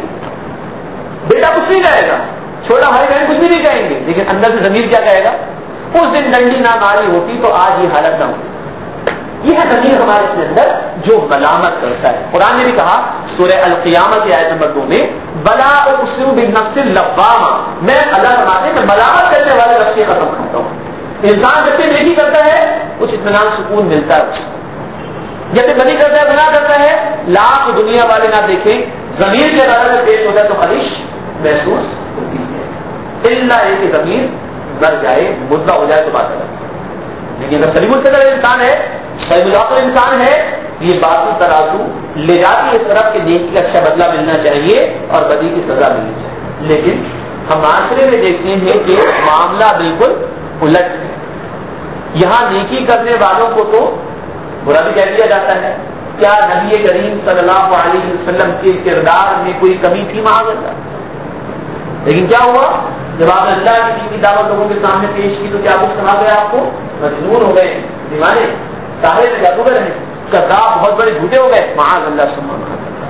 بیٹا کچھ نہیں کہے گا، چھوٹا بھائی بہن کچھ بھی نہیں کہیں گے، لیکن اندر سے ضمیر کیا کہے گا؟ اس دن ڈنڈی نہ ماری ہوتی تو آج یہ حالت نہ ہوتی۔ یہ ہے ضمیر ہمارے اس کے اندر جو ملامت کرتا ہے۔ قرآن نے بھی کہا سورہ القیامہ کی آیت نمبر 2 میں بلا اقسم بالنفس اللوامہ، میں اللہ فرماتے ہیں میں ملامت کرنے والے نفس کی قسم کھاتا ہوں۔ انسان جب سے نیکی کرتا ہے کچھ اطمینان سکون ملتا ہے، جب سے بدی کرتا ہے گناہ کرتا ہے لاکھ دنیا والے نہ دیکھیں، ضمیر کے عدالت میں پیش ہوتا ہے تو خلیش محسوس ہوتی ہے، الا ایک ضمیر مر جائے مدعا ہو جائے تو بات ہے۔ لیکن اگر سلیم الصدر انسان ہے، صحیح العقل انسان ہے، یہ باطنی ترازو لے جاتی ہے اس طرف کہ نیکی کا اچھا بدلہ ملنا چاہیے اور بدی کی سزا ملنی چاہیے۔ لیکن ہم معاشرے میں دیکھتے ہیں کہ معاملہ بالکل الٹ ہے، یہاں نیکی کرنے والوں کو تو برا بھی کہہ دیا جاتا ہے۔ کیا نبی کریم صلی اللہ علیہ وسلم کے کردار میں کوئی کمی تھی؟ معاذ اللہ۔ لیکن کیا ہوا جب آپ نے اللہ کی دعوت لوگوں کے سامنے پیش کی تو کیا کچھ کہا گیا؟ آپ کو مجنون ہو گئے، دیوانے، ساحر جادوگر ہیں، کذاب، بہت بڑے جھوٹے ہو گئے، معاذ اللہ سبحانہ اللہ۔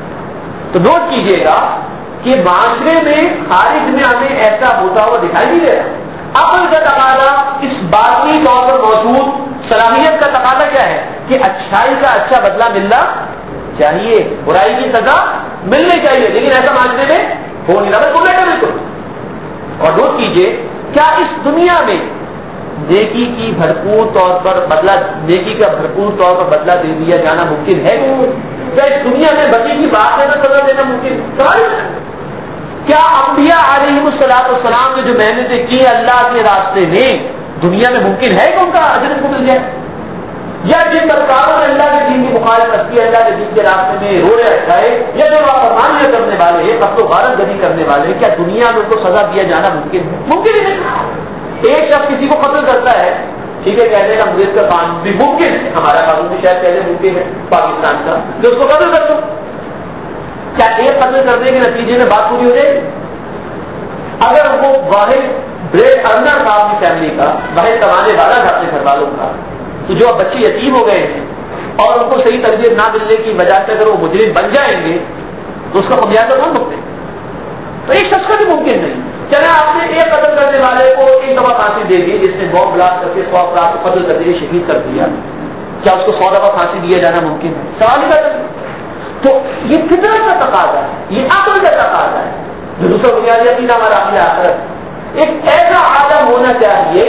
تو نوٹ کیجئے گا کہ معاشرے میں خارج میں ہمیں ایسا ہوتا ہوا دکھائی نہیں دے رہا۔ عقل کا تقاضا، اس باطنی طور پر موجود صلاحیت کا تقاضا کیا ہے کہ اچھائی کا اچھا بدلہ ملنا چاہیے، برائی کی سزا ملنی چاہیے، لیکن ایسا معاشرے میں ہو نہیں رہا۔ بولے گا بالکل۔ اور نوٹ کیجئے کیا اس دنیا میں نیکی کی بھرپور طور پر بدلہ، نیکی کا بھرپور طور پر بدلہ دے دیا جانا ممکن ہے؟ کیا اس دنیا میں بدی کی بات ہے تو سزا دینا ممکن ہے؟ کیا انبیاء علیہ السلام نے جو محنتیں کی اللہ کے راستے میں دنیا میں ممکن ہے کہ ان کا اجر کو مل جائے؟ یا جن سرکاروں نے اللہ کے دین کی مخالفت کی، اللہ کے دین کے راستے میں روڑے اٹھائے، یا جو نافرمانیاں کرنے والے ہیں، قتل و غارت گری کرنے والے ہیں، کیا دنیا میں ان کو سزا دیا جانا ممکن ہے؟ ممکن ہی نہیں۔ ایک شخص کسی کو قتل کرتا ہے، ٹھیک ہے، کہتے ہیں انگریز کا قانون بھی ممکن ہے، ہمارا قانون بھی شاید پہلے ممکن ہے پاکستان کا، جو اس کو قتل کر دو۔ کیا ایک قتل کرنے کے نتیجے میں بات پوری ہو جائے گی؟ اگر وہ واحد بریڈ ارنر تھا اپنی فیملی کا، واحد کمانے والا تھا اپنے گھر والوں کا، تو جو اب بچے یتیم ہو گئے ہیں اور ان کو صحیح تربیت نہ ملنے کی وجہ سے اگر وہ مجرم بن جائیں گے تو اس کا خمیازہ کون بھگتے؟ تو ایک شخص کا بھی ممکن نہیں۔ چلے آپ نے ایک قتل کرنے والے کو ایک دفعہ پھانسی دے دی، جس نے بم بلاسٹ کر کے 100 افراد کو قتل کر دیا، شہید کر دیا، کیا اس کو 100 دفعہ پھانسی دیا جانا ممکن ہے؟ سوال ہی کرتے۔ تو یہ فطرت کا تقاضا ہے، یہ عقل کا تقاضا ہے۔ جو دوسرا بنیادی عقیدہ ہمارا عقیدہ آخرت، ایک ایسا عالم ہونا چاہیے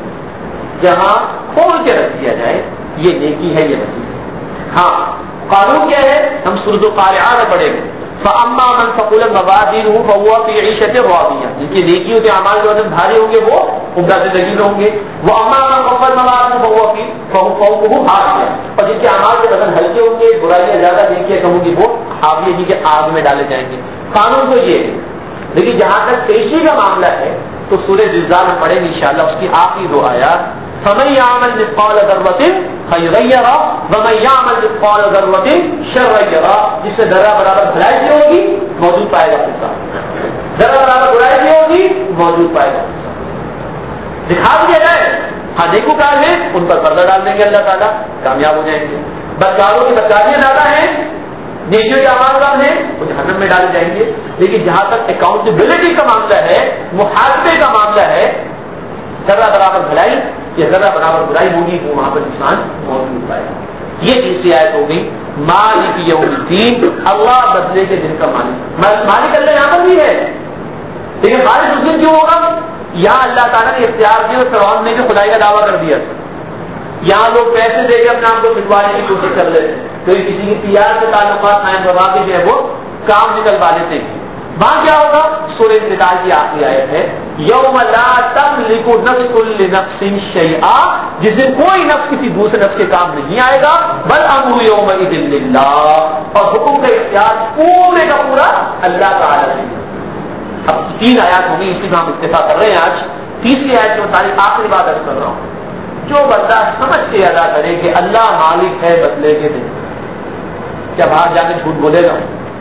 جہاں کھول کے رکھ دیا جائے یہ نیکی ہے، یہ بدی ہے۔ ہاں قانون کیا ہے؟ ہم سورۃ القارعہ میں پڑھیں گے، فَأَمَّا مَنْ ثَقُلَتْ مَوَازِينُهُ فَهُوَ فِي عِيشَةٍ رَاضِيَةٍ، جن کی نیکیوں کے اعمال جو وزن بھاری ہوں گے وہ عمدہ زندگی میں ہوں گے۔ وَأَمَّا مَنْ خَفَّتْ مَوَازِينُهُ فَأُمُّهُ هَاوِيَةٌ، اور جن کے اعمال کے وزن ہلکے ہوں گے، برائیاں زیادہ، نیکیاں کم ہوں گی، وہ حاویہ جی کے آگ میں ڈالے جائیں گے۔ قانون تو یہ ہے، لیکن جہاں تک پیشی کا معاملہ ہے تو سورہ زلزال میں پڑھیں گے انشاءاللہ، اس کی آخری 2 آیات فمن يعمل مثقال ذرة خيرا يره ومن يعمل مثقال ذرة شرا يره. جس سے ذرہ برابر بھلائی کی ہوگی موجود پائے گا اپنے ساتھ، ذرہ برابر برائی کی ہوگی موجود پائے گا. دکھا دیا جائے ہاں نیکوکار ہیں ان پر پردہ ڈال دیں گے اللہ تعالیٰ، کامیاب ہو جائیں گے. بدکاروں کی بدکاریاں زیادہ ہیں، نیکیوں کے اعمال کم ہیں، وہ جہنم میں ڈالے جائیں گے. لیکن جہاں تک اکاؤنٹیبلٹی کا معاملہ ہے، محاسبے کا معاملہ ہے، ذرہ برابر بھلائی یا ذرہ برابر برائی ہوگی وہ وہاں پر انسان موجود پائے گا. یہ تیسری آیت ہو گئی مالک یوم الدین، اللہ بدلے کے دن کا مالک. مالک اللہ یہاں پر بھی ہے لیکن خالص اس دن کیوں ہوگا؟ یہاں اللہ تعالیٰ نے اختیار دیا اور فرعون نے جو خدائی کا دعویٰ کر دیا. یہاں لوگ پیسے دے کے اپنے آپ کو پھٹوانے کی کوشش کر لیتے ہیں، کوئی کسی کی پی آر سے تعلقات قائم کروا کے جو ہے وہ کام نکلوا لیتے ہیں. وہاں کیا ہوگا؟ سورہ انفطار کی آخری آیت ہے یوم لا تملک نفس لنفس شیئا، جس دن کوئی نفس کسی دوسرے نفس کے کام نہیں آئے گا. بل امر یومئذ للہ، اور حکم کا اختیار پورے کا پورا اللہ تعالی ہے. اب 3 آیات ہوگی، اسی میں ہم اتفاق کر رہے ہیں. آج تیسری آیت کے متعلق آخری بات عرض کر رہا ہوں. جو بندہ سمجھ کے ادا کرے کہ اللہ مالک ہے بدلے کے دن، کیا باہر جا کے جھوٹ بولے گا؟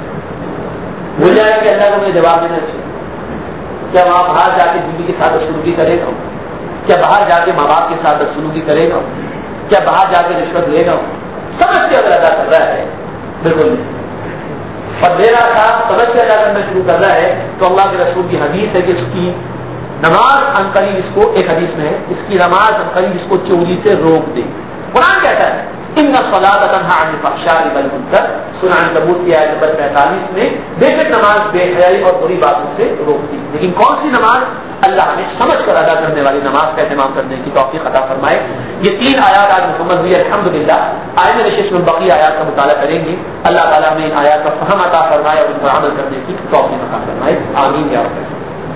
بھول جائے کہ اللہ کو مجھے جواب دینا چاہیے. کیا وہاں باہر جا کے بیوی کے ساتھ بدسلوکی کرے گا؟ کیا باہر جا کے ماں باپ کے ساتھ بدسلوکی کرے گا؟ کیا باہر جا کے رشوت لے گا؟ سمجھ کے اگر ادا کر رہا ہے بالکل نہیں. اور دے رہا تھا سمجھ کے ادا کرنا شروع کر رہا ہے تو اللہ کے رسول کی حدیث ہے کہ اس کی نماز عنقریب اس کو، ایک حدیث میں ہے اس کی نماز عنقریب اس کو چوری سے روک دے. قرآن کہتا ہے ان الصلاۃ تنہی عن الفحشاء والمنکر، سورہ عنکبوت کی آیت نمبر 45 میں بے شک نماز بے حیائی اور بری باتوں سے روکتی. لیکن کون سی نماز؟ اللہ ہمیں سمجھ کر ادا کرنے والی نماز کا اہتمام کرنے کی توفیق عطا فرمائے. یہ 3 آیات آج مکمل ہوئی الحمدللہ. آئندہ نشست میں باقی آیات کا مطالعہ کریں گے. اللہ تعالیٰ ہمیں ان آیات کا فہم عطا فرمائے اور ان پر عمل کرنے کی توفیق عطا فرمائے. آمین یا رب.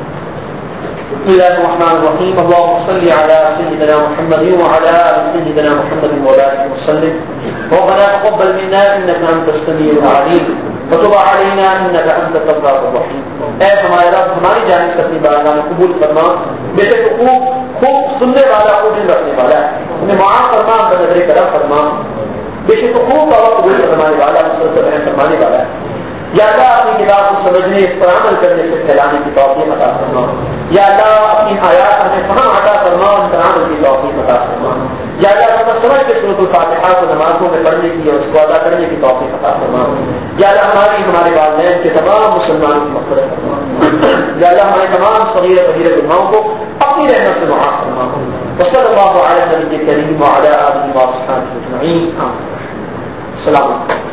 بسم الله الرحمن الرحيم. اللهم صل على سيدنا محمد وعلى آل سيدنا محمد وبارك وسلم. ربنا تقبل منا انك انت السميع العليم وتب علينا انك انت التواب الرحيم. اے ہمارے رب ہماری جانب سے اپنی بارگاہ میں قبول فرما. بے شک خوب سننے والا خوب رکھنے والا ہے، انہیں معاف فرما، بنظر کرم فرما. بے شک خوب قبول فرمانے والا، مسلسل رحم فرمانے والا ہے. یا اللہ اپنی کتاب کو سمجھنے، اس پر عمل کرنے سے پھیلانے کی توفیق عطا فرما. یا اللہ اپنی آیات ہمیں فہم عطا فرما، ان پر عمل کی توفیق عطا فرما. یا اللہ سمجھ کے سورۃ الفاتحہ کو نمازوں میں پڑھنے کی اور اس کو ادا کرنے کی توفیق عطا فرما. یا اللہ ہمارے والدین کے تمام مسلمانوں کی مغفرت فرما. یا اللہ ہمارے تمام صغیر کبیر گناہوں کو اپنی رحمت سے معاف فرما. وصلی اللہ علی النبی الکریم وعلی آلہ وصحبہ اجمعین. السلام علیکم.